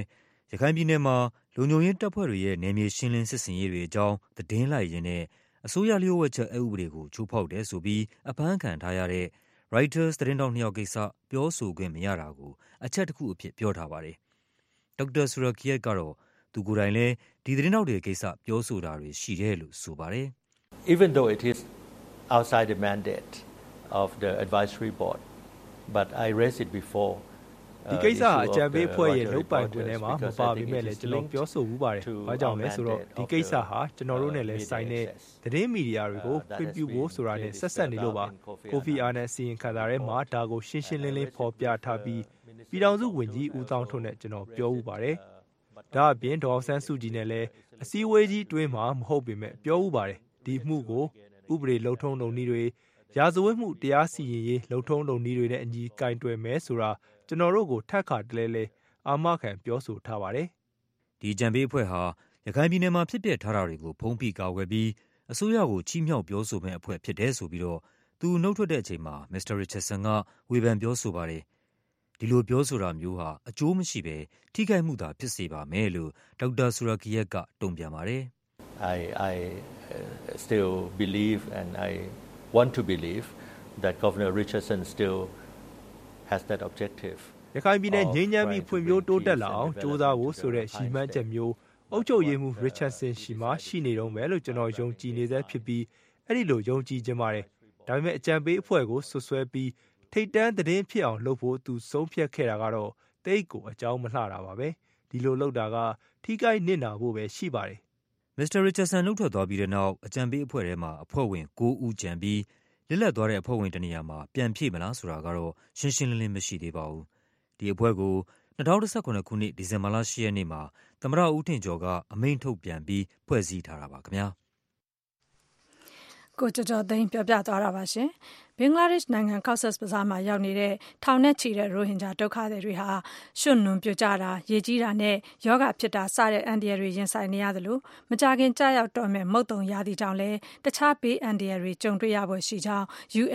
ရခိုင်ပြည်နယ်မှာလုံခြုံရေးတပ်ဖွဲ့တွေရဲ့နယ်မြေရှင်းလင်းစစ်ဆင်ရေးတွေအကြောင်းသတင်းလိုက်ရင်းနဲ့အစိုးရလျှို့ဝှက်ချက်အက်ဥပဒေကိုချိုးဖောက်တယ်ဆိုပြီးအဖမ်းခံထားရတဲ့ Reuters သတင်းထောက် 2 ယောက်ကိစ္စပြောဆိုခွင့်မရတာကိုအချက်တစ်ခုအဖြစ်ပြောထားပါတယ်။ဒေါက်တာဆူရာကီယက်ကတော့သူကိုယ်တိုင်လည်းဒီသတင်းထောက်တွေကိစ္စပြောဆိုတာတွေရှိတယ်လို့ဆိုပါတယ်။ Even though it is outside the mandate of the advisory board, but I raised it before. ဒီကိစ္စဟာအကြံပေးအဖွဲ့ရဲ့လုပ်ပိုင်ခွင့်ထဲမှာမပါပေမဲ့လည်းကျွန်တော်ပြောဆိုမှုပါတယ်။ဘာကြောင့်လဲဆိုတော့ဒီကိစ္စဟာကျွန်တော်တို့နဲ့လည်းဆိုင်တဲ့သတင်းမီဒီယာတွေကိုခွင့်ပြုဖို့ဆိုတာနဲ့ဆက်ဆက်နေလို့ပါ။ကိုဖီအာနန်စီရင်ခံစာထဲမှာဒါကိုရှင်းရှင်းလင်းလင်းဖော်ပြထားပြီးပြည်ထောင်စုဝန်ကြီးဦးသောင်းထွန်းနဲ့ကျွန်တော်ပြောဥပါတယ်။ဒါအပြင်ဒေါအောင်ဆန်းစုကြည်နဲ့လည်းအစည်းအဝေးကြီးတွင်းမှာမဟုတ်ပေမဲ့ပြောဥပါတယ်။ဒီမှုကိုဥပဒေလုံထုံးလုံနည်းတွေရာဇဝတ်မှုတရားစီရင်ရေးလုံထုံးလုံနည်းတွေနဲ့အညီကင်တွယ်မယ်ဆိုတာကျွန်တော်တို့ကိုထပ်ခါတလဲလဲအာမခံပြောဆိုထားပါတယ်။ဒီကြံပေးအဖွဲ့ဟာရခိုင်ပြည်နယ်မှာဖြစ်ပျက်ထားတာတွေကိုဖုံးဖိကာကွယ်ပြီးအစိုးရကိုချီးမြှောက်ပြောဆိုမဲ့အဖွဲ့ဖြစ်တယ်ဆိုပြီးတော့သူနှုတ်ထွက်တဲ့အချိန်မှာမစ္စတာရစ်ချတ်ဆန်ကဝေဖန်ပြောဆိုပါတယ်။ဒီလိုပြောဆိုတာမျိုးဟာအကျိုးမရှိဘဲထိခိုက်မှုသာဖြစ်စေပါမယ်လို့ဒေါက်တာဆူရာကီယက်ကတုံ့ပြန်ပါတယ် I still believe and I want to believe that Governor Richardson still has that objective. ရခိုင်ပြည်နယ်ငြိမ်းချမ်းပြီးဖွံ့ဖြိုးတိုးတက်လာအောင်ကြိုးစားဖို့ဆိုတဲ့ရည်မှန်းချက်မျိုးအုပ်ချုပ်ရေးမှူး Richardson ရှိမှရှိနေတော့မယ်လို့ကျွန်တော်ယုံကြည်နေသေးဖြစ်ပြီးအဲ့ဒီလိုယုံကြည်ခြင်းပါတယ်။ဒါပေမဲ့အကြံပေးအဖွဲ့ကိုဆွဆွဲပြီးထိတ်တန်းသတင်းဖြစ်အောင်လုပ်ဖို့သူဆုံးဖြတ်ခဲ့တာကတော့တိတ်ကိုအကြောင်းမလှတာပါပဲ။ဒီလိုလုပ်တာကထိခိုက်နစ်နာဖို့ပဲရှိပါတယ်။မစ္စတာရစ်ချတ်ဆန်နှုတ်ထွက်သွားပြီးတဲ့နောက်အကြံပေးအဖွဲ့ထဲမှာအဖွဲ့ဝင်9ဦးကျန်ပြီးလစ်လပ်သွားတဲ့အဖွဲ့ဝင်တနေရာမှာပြန်ဖြည့်မလားဆိုတာကတော့ရှင်းရှင်းလင်းလင်းမရှိသေးပါဘူး။ဒီအဖွဲ့ကို2019ခုနှစ်ဒီဇင်ဘာလ10ရက်နေ့မှာသမ္မတဦးထင်ကျော်ကအမိန့်ထုတ်ပြန်ပြီးဖွဲ့စည်းထားတာပါခင်ဗျာ။ကိုကျော်သိန်းပြောပြသွားတာပါရှင်။ဘင်္ဂလားဒေ့ရှ်နိုင်ငံကော့ဆက်ဘဇားမှာရောက်နေတဲ့ထောင်နဲ့ချီတဲ့ရိုဟင်ဂျာဒုက္ခသည်တွေဟာရွှံ့နွံပြကြတာရေကြီးတာနဲ့ယောဂဖြစ်တာစတဲ့အန္တရာယ်တွေရင်ဆိုင်နေရသလိုမကြာခင်ကြာရောက်တော့မဲ့မုတ်တုံရာသီကြောင့်လည်းတခြားဘေးအန္တရာယ်တွေကြုံတွေ့ရဖို့ရှိကြောင်း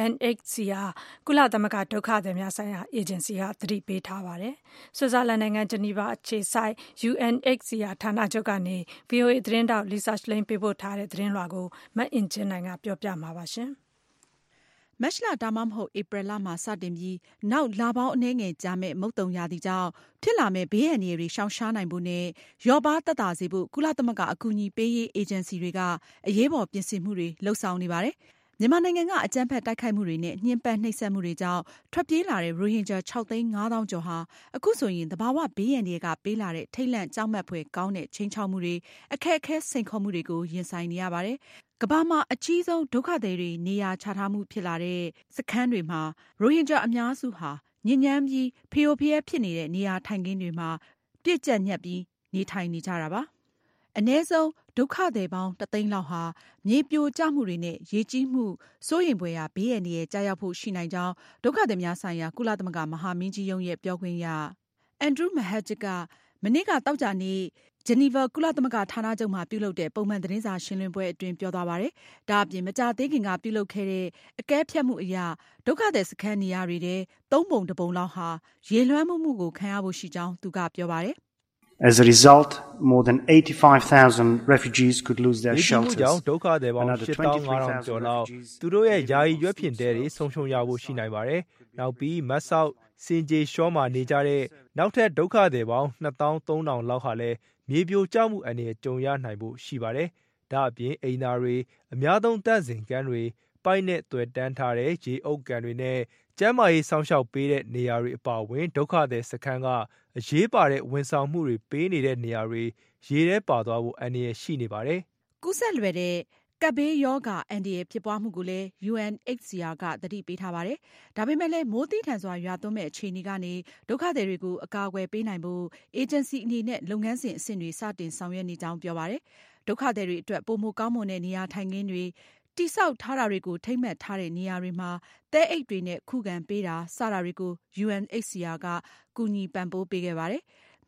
UNHCR ကုလသမဂ္ဂဒုက္ခသည်များဆိုင်ရာအေဂျင်စီကသတိပေးထားပါတယ်။ဆွစ်ဇာလန်နိုင်ငံဂျနီဗာအခြေစိုက် UNHCR ဌာနချုပ်ကနေ VOA သတင်းတောက် Lisa Schlein ပေးပို့ထားတဲ့သတင်းလွှာကိုမအင်ဂျင်နိုင်ကပြောပြမှာပါရှင်။မတ်လဒါမှမဟုတ်ဧပြီလမှာစတင်ပြီးနောက်လပေါင်းအနည်းငယ်ကြာမဲ့မုတ်တုံရာသီကြောင့်ဖြစ်လာမဲ့ဘေးအန္တရာယ်တွေရှောင်ရှားနိုင်ဖို့နဲ့ရောပါသက်သာစေဖို့ကုလသမဂ္ဂအကူအညီပေးရေးအေဂျင်စီတွေကအရေးပေါ်ပြင်ဆင်မှုတွေလှုပ်ဆောင်နေပါတယ်။မြန်မာနိုင်ငံကအကြမ်းဖက်တိုက်ခိုက်မှုတွေနဲ့ညှဉ်းပန်းနှိပ်စက်မှုတွေကြောင့်ထွက်ပြေးလာတဲ့ရိုဟင်ဂျာ6,500,000 ကျော်ဟာအခုဆိုရင်သဘာဝဘေးအန္တရာယ်ကပေးလာတဲ့ထိတ်လန့်ကြောက်မက်ဖွယ်ကောင်းတဲ့ချိန်ချောက်မှုတွေအခက်အခဲစိန်ခေါ်မှုတွေကိုရင်ဆိုင်နေရပါတယ်။ကမ္ဘာမှာအကြီးဆုံးဒုက္ခသည်တွေနေရာချထားမှုဖြစ်လာတဲ့စခန်းတွေမှာရိုဟင်ဂျာအများစုဟာညဉ့်ဉန်းပြီးဖျို့ဖျဲဖြစ်နေတဲ့နေရာထိုင်ခင်းတွေမှာပြည့်ကျက်ညပ်ပြီးနေထိုင်နေကြတာပါ။အနည်းဆုံးဒုက္ခသည်ပေါင်း1သိန်းလောက်ဟာမြေပြိုကျမှုတွေနဲ့ရေကြီးမှုစိုးရိမ်ဖွယ်ရာဘေးအန္တရာယ်ကြာရောက်ဖို့ရှိနိုင်ကြောင်းဒုက္ခသည်များဆိုင်ရာကုလသမဂ္ဂမဟာမင်းကြီးရုံးရဲ့ပြောခွင့်ရအန်ဒရူးမဟတ်ဂျစ်ကမနေ့ကသောကြာနေ့ဂျနီဗာကုလသမဂ္ဂဌာနချုပ်မှာပြုလုပ်တဲ့ပုံမှန်သတင်းစာရှင်းလင်းပွဲအတွင်းပြောသွားပါတယ်။ဒါအပြင်မကြာသေးခင်ကပြုလုပ်ခဲ့တဲ့အကဲဖြတ်မှုအရဒုက္ခသည်စခန်းနေရာတွေထဲ3 ပုံ 1 ပုံလောက်ဟာရေလွှမ်းမှုကိုခံရဖို့ရှိကြောင်းသူကပြောပါတယ်။ As a result, more than 85,000 refugees could lose their shelters. ဒီကြောင့်ဒုက္ခသည်ပေါင်း 8,500 ကျော်လောက်သူတို့ရဲ့ယာယီရွက်ဖျင်တဲတွေဆုံးရှုံးရဖို့ရှိနိုင်ပါတယ်။နောက်ပြီးမတ်ဆောက်စင်ဂျေရှောမှာနေကြတဲ့နောက်ထပ်ဒုက္ခသည်ပေါင်း 2,300 လောက်ဟာလည်းမြေပြိုကျမှုအနေနဲ့ကြုံရနိုင်ဖို့ရှိပါတယ်။ဒါအပြင်အိမ်သာတွေအများသုံးတပ်စဉ်ကမ်းတွေပိုက်နဲ့တွေ့တန်းထားတဲ့ရေအုပ်ကန်တွေနဲ့ကျန်းမာရေးစောင့်ရှောက်ပေးတဲ့နေရာတွေအပါအဝင်ဒုက္ခသည်စခန်းကအရေးပါတဲ့ဝန်ဆောင်မှုတွေပေးနေတဲ့နေရာတွေရေထဲပါသွားဖို့အန္တရာယ်ရှိနေပါတယ်။ကူးစက်လွယ်တဲ့ကပ်ဘေးရောဂါအန္တရာယ်ဖြစ်ပွားမှုကိုလည်း UNHCR ကသတိပေးထားပါတယ်။ဒါပေမဲ့လည်းမိုးသည်းထန်စွာရွာသွန်းမဲ့အခြေအနေကနေဒုက္ခသည်တွေကိုအကာအကွယ်ပေးနိုင်ဖို့အေဂျင်စီအနေနဲ့လုပ်ငန်းစဉ်အဆင့်တွေစတင်ဆောင်ရွက်နေကြောင်းပြောပါတယ်။ဒုက္ခသည်တွေအတွက်ပိုမိုကောင်းမွန်တဲ့နေရာထိုင်ခင်းတွေတိဆောက်ထားတာတွေကိုထိမ့်မှတ်ထားတဲ့နေရာတွေမှာသဲအိတ်တွေနဲ့ခုခံပေးတာစတာတွေကို UNHCR ကကူညီပံ့ပိုးပေးခဲ့ပါတယ်။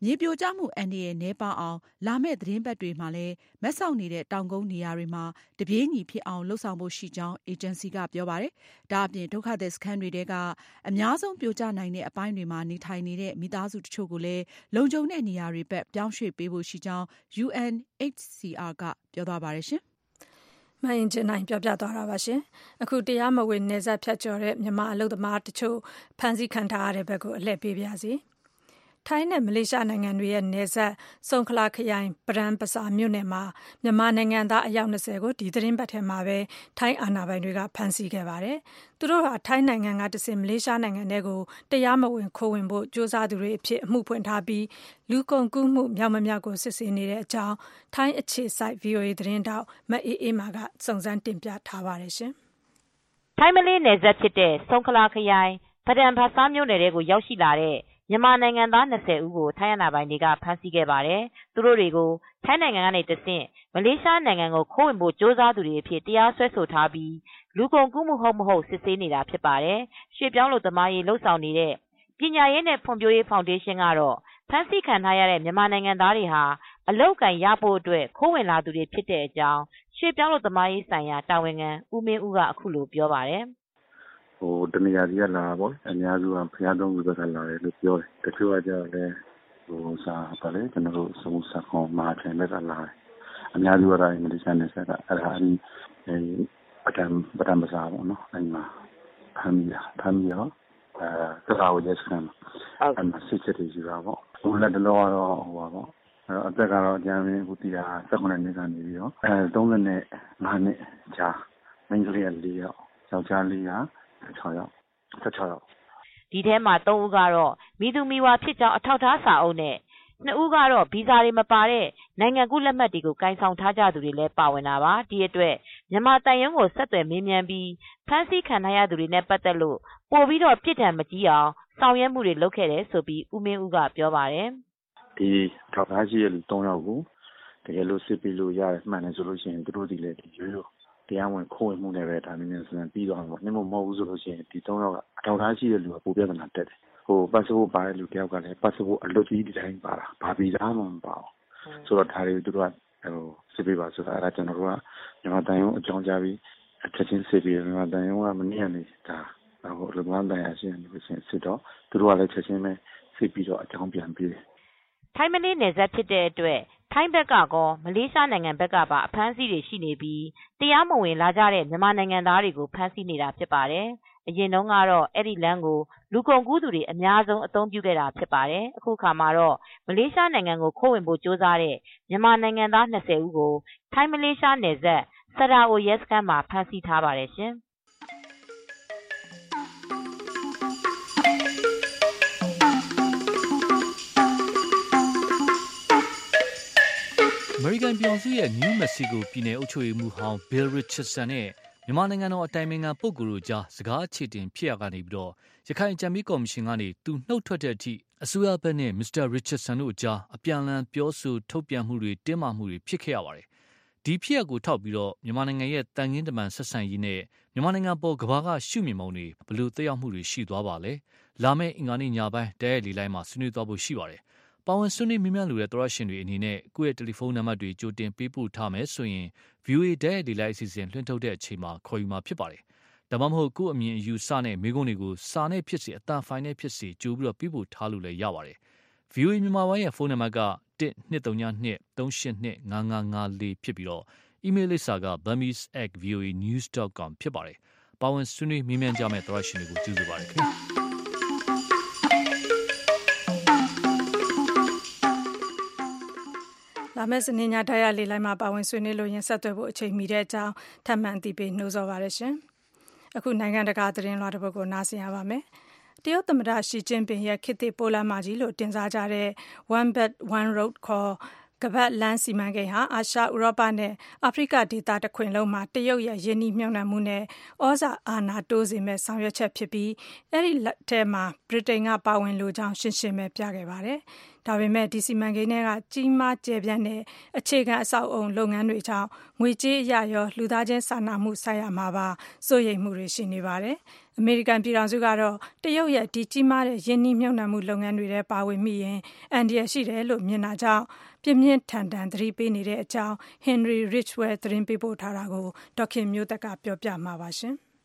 မြေပြိုကျမှုအန္တရာယ်နည်းပါးအောင်လာမယ့်သတင်းပတ်တွေမှာလည်းမက်ဆောက်နေတဲ့တောင်ကုန်းနေရာတွေမှာတပြေးညီဖြစ်အောင်လှုပ်ဆောင်ဖို့ရှိကြောင်းအေဂျင်စီကပြောပါတယ်။ဒါအပြင်ဒုက္ခသည်စခန်းတွေထဲကအများဆုံးပြိုကျနိုင်တဲ့အပိုင်းတွေမှာနေထိုင်နေတဲ့မိသားစုတချို့ကိုလည်းလုံခြုံတဲ့နေရာတွေဘက်ပြောင်းရွှေ့ပေးဖို့ရှိကြောင်း UNHCR ကပြောသွားပါတယ်ရှင်။မအင်ဂျင်နိုင်ပြောပြသွားတာပါရှင်။အခုတရားမဝင်နေဆက်ဖြတ်ကျော်တဲ့မြန်မာအလုပ်သမားတချို့ဖမ်းဆီးခံထားရတဲ့ဘက်ကိုအလှည့်ပေးပါစီ။ထိုင်းနဲ့မလေးရှားနိုင်ငံတွေရဲ့နယ်စပ်ဆုံခလာခရိုင်ပရန်ပစာမြို့နယ်မှာမြန်မာနိုင်ငံသားအယောက်20ကိုဒီသတင်းပတ်ထဲမှာပဲထိုင်းအာဏာပိုင်တွေကဖမ်းဆီးခဲ့ပါတယ်။သူတို့ဟာထိုင်းနိုင်ငံကတဆင့်မလေးရှားနိုင်ငံတွေကိုတရားမဝင်ခိုးဝင်ဖို့ကြိုးစားသူတွေအဖြစ်အမှုဖွင့်ထားပြီးလူကုန်ကူးမှုမြောက်မမြောက်ကိုစစ်ဆေးနေတဲ့အကြောင်းထိုင်းအခြေစိုက် VOA သတင်းတောက်မအေးအေးမာကစုံစမ်းတင်ပြထားပါတယ်ရှင်။ထိုင်းမလေးနယ်စပ်ဖြစ်တဲ့ဆုံခလာခရိုင်ပရန်ပစာမြို့နယ်တွေကိုရောက်ရှိလာတဲ့မြန်မာနိုင်ငံသား20ဦးကိုထိုင်းအာဏာပိုင်တွေကဖမ်းဆီးခဲ့ပါတယ်။သူတို့တွေကိုထိုင်းနိုင်ငံကနေတဆင့်မလေးရှားနိုင်ငံကိုခိုးဝင်ဖို့ကြိုးစားသူတွေအဖြစ်တရားစွဲဆိုထားပြီးလူကုန်ကူးမှုဟုတ်မဟုတ်စစ်ဆေးနေတာဖြစ်ပါတယ်။ရွှေ့ပြောင်းလုပ်သမားရေးလှုပ်ဆောင်နေတဲ့ပညာရေးနဲ့ဖွံ့ဖြိုးရေးဖောင်ဒေးရှင်းကတော့ဖမ်းဆီးခံထားရတဲ့မြန်မာနိုင်ငံသားတွေဟာအလုပ်ကိုင်ရဖို့အတွက်ခိုးဝင်လာသူတွေဖြစ်တဲ့အကြောင်းရွှေ့ပြောင်းလုပ်သမားရေးဆိုင်ရာတာဝန်ခံဦးမင်းဦးကအခုလိုပြောပါတယ်။တနေရာကြီးကလာပေါ့အများစုကဖျားသုံးခုဘက်ကလာတယ်လို့ပြောတယ်တချို့ကကြတော့လည်းစားပါလေကျွန်တော်တို့စမှုစခွန်မာချင်ဘက်ကလာတယ်အများစုကတော့မလေးရှားနယ်စပ်ကအဲ့ဒါပထမစားပေါ့နော်အဲ့မှာဖမ်းမိရောသရာဝရဲစကန်အဲ့မှာစစ်ချက်တွေယူတာပေါ့ဟိုလက်တလောကတော့ဟိုပါပေါ့အသက်ကတော့အကြမ်းဖျင်းအခုတရား19နှစ်ကနေပြီးတော့35နှစ်ကြာမိန်းကလေးက4ယောက်ယောက်ျားလေးက16ယောက်ဒီထဲမှာ3ဦးကတော့မိသူမိဝါဖြစ်ကြောင်းအထောက်ထားစာအုပ်နဲ့2ဦးကတော့ဗီဇာတွေမပါတဲ့နိုင်ငံကူးလက်မှတ်တွေကိုကင်ဆောင်ထားကြသူတွေလည်းပါဝင်တာပါဒီအတွက်မြန်မာတန်ရုံးကိုဆက်သွယ်မေးမြန်းပြီးဖမ်းဆီးခံထားရသူတွေနဲ့ပတ်သက်လို့ပို့ပြီးတော့ပြစ်ဒဏ်မကြီးအောင်ဆောင်ရွက်မှုတွေလုပ်ခဲ့တယ်ဆိုပြီးဦးမင်းဦးကပြောပါတယ်ဒီထောက်ထားရှိတဲ့လူ3ယောက်ကိုတကယ်လို့စစ်ပြီးလို့ရတယ်မှန်တယ်ဆိုလို့ရှိရင်သူတို့ဒီလေဒီရိုးရိုးတရားဝင်ခိုးဝင်မှုနဲ့ပဲဒါမျိုးစဉ်ပြီးတော့ပေါ့နှမမဟုတ်ဘူးဆိုလို့ရှိရင်ဒီ3ယောက်ကအထောက်ထားရှိတဲ့လူကပိုပြဿနာတက်တယ်ပတ်စပို့ပါတဲ့လူတယောက်ကလည်းပတ်စပို့အလွတ်ကြီးဒီတိုင်းပါတာဘာဗီဇာမှမပါဘူးဆိုတော့ဒါတွေသူတို့ကစစ်ပေးပါဆိုတာအဲ့ဒါကျွန်တော်တို့ကမြန်မာတန်ရုံးအကြောင်းကြားပြီးချက်ချင်းစစ်ပြီးမြန်မာတန်ရုံးကမနေ့ကနေဒါလူမန်းတန်ရရှိနေလို့ရှိရင်စစ်တော့သူတို့ကလည်းချက်ချင်းပဲစစ်ပြီးတော့အကြောင်းပြန်ပေးတယ်ထိုင်းမလေးနယ်စပ်ဖြစ်တဲ့အတွက်ထိုင်းဘက်ကကောမလေးရှားနိုင်ငံဘက်ကပါအဖမ်းဆီးတွေရှိနေပြီးတရားမဝင်လာကြတဲ့မြန်မာနိုင်ငံသားတွေကိုဖမ်းဆီးနေတာဖြစ်ပါတယ်။အရင်တုန်းကတော့အဲ့ဒီလမ်းကိုလူကုန်ကူးသူတွေအများဆုံးအသုံးပြုခဲ့တာဖြစ်ပါတယ်။အခုခါမှာတော့မလေးရှားနိုင်ငံကိုခိုးဝင်ဖို့ကြိုးစားတဲ့မြန်မာနိုင်ငံသား20ဦးကိုထိုင်းမလေးရှားနယ်စပ်ဆရာအိုရဲစခန်းမှာဖမ်းဆီးထားပါတယ်ရှင်။အမေရိကန်ပြည်ထောင်စုရဲ့ New Mexico ပြည်နယ်အုပ်ချုပ်ရေးမှူးဟောင်း Bill Richardson နဲ့မြန်မာနိုင်ငံတော်အတိုင်ပင်ခံပုဂ္ဂိုလ်တို့ကြားစကားအခြေတင်ဖြစ်ရကနေပြီးရခိုင်အကြံပေးကော်မရှင်ကနေသူနှုတ်ထွက်တဲ့အထိအစိုးရဘက်နဲ့ Mr. Richardson တို့ကြားအပြန်အလှန်ပြောဆိုထုတ်ပြန်မှုတွေတင်းမာမှုတွေဖြစ်ခဲ့ရပါတယ်။ဒီဖြစ်ရပ်ကိုထောက်ပြီးမြန်မာနိုင်ငံရဲ့တန်ခင်းတမန်ဆက်ဆံရေးနဲ့မြန်မာနိုင်ငံပေါ်ကမ္ဘာကရှုမြင်ပုံတွေဘယ်လိုသက်ရောက်မှုတွေရှိသွားပါလဲ။လာမယ့်အင်္ဂါနေ့ညပိုင်းတိုက်ရိုက်လေလိုင်းမှာဆွေးနွေးသွားဖို့ရှိပါတယ်။ပါဝင်ဆွေးနွေးမြင်မြန်လိုတဲ့သောရရှင်တွေအနေနဲ့ကိုယ့်ရဲ့တယ်လီဖုန်းနံပါတ်တွေကြိုတင်ပေးပို့ထားမယ်ဆိုရင် VOA တိုက်ရိုက်လေလိုင်းအစီအစဉ်လွှင့်ထုတ်တဲ့အချိန်မှာခေါ်ယူမှာဖြစ်ပါတယ်။ဒါမှမဟုတ်ကိုယ့်အမြင်အယူဆနဲ့မိကုန်းတွေကိုစာနဲ့ဖြစ်စေအသံဖိုင်နဲ့ဖြစ်စေကြိုပြီးပေးပို့ထားလို့လည်းရပါတယ်။ VOA မြန်မာပိုင်းရဲ့ဖုန်းနံပါတ်က1-202-382-5554ဖြစ်ပြီးအီးမေးလ်လိပ်စာက burmese@voanews.com ဖြစ်ပါတယ်။ပါဝင်ဆွေးနွေးမြင်မြန်ကြမယ့်သောရရှင်တွေကိုကျေးဇူးပါတယ်ခင်ဗျာ။လာမယ့်စနေညတိုက်ရလေးလိုက်မှာပါဝင်ဆွေးနွေးလို့ရင်ဆက်သွယ်ဖို့အချိန်မီတဲ့အကြောင်းထပ်မံအသိပေးနှိုးဆော်ပါရရှင်။အခုနိုင်ငံတကာသတင်းလွှာတစ်ပုဒ်ကိုနားဆင်ရပါမယ်။တရုတ်သမ္မတရှီကျင်းပင်ရဲ့ခေတ်သစ်ပိုးလမ်းမကြီးလို့တင်စားကြတဲ့ One Belt One Road ခေါ်ကမ္ဘာလမ်းစီမံကိန်းဟာအာရှဥရောပနဲ့အာဖရိကဒေသတစ်ခွင်လုံးမှာတရုတ်ရဲ့ယင်းနှိမ့်မြှုပ်နှံမှုနဲ့ဩဇာအာဏာတိုးစေမဲ့ဆောင်ရွက်ချက်ဖြစ်ပြီးအဲ့ဒီထဲမှာဗြိတိန်ကပါဝင်လိုကြောင်းရှင်းရှင်းပဲပြခဲ့ပါတယ်။ဒါပေမဲ့ဒီစီမံကိန်းတွေကကြီးမားကျယ်ပြန့်တဲ့အခြေခံအဆောက်အအုံလုပ်ငန်းတွေကြောင့်ငွေကြေးအရရောလူသားချင်းစာနာမှုဆိုင်ရာမှာပါစိုးရိမ်မှုတွေရှိနေပါတယ်။အမေရိကန်ပြည်ထောင်စုကတော့တရုတ်ရဲ့ဒီကြီးမားတဲ့ယင်းနှိမ့်မြှုပ်နှံမှုလုပ်ငန်းတွေထဲပါဝင်မိရင်အန္တရာယ်ရှိတယ်လို့မြင်တာကြောင့်ပြင်းပြင်းထန်ထန်သတိပေးနေတဲ့အကြောင်း Henry Ridgwell သတင်းပေးပို့ထားတာကိုဒေါက်ခင်မျိုးသက်ကပြောပြမှာပါရှင်။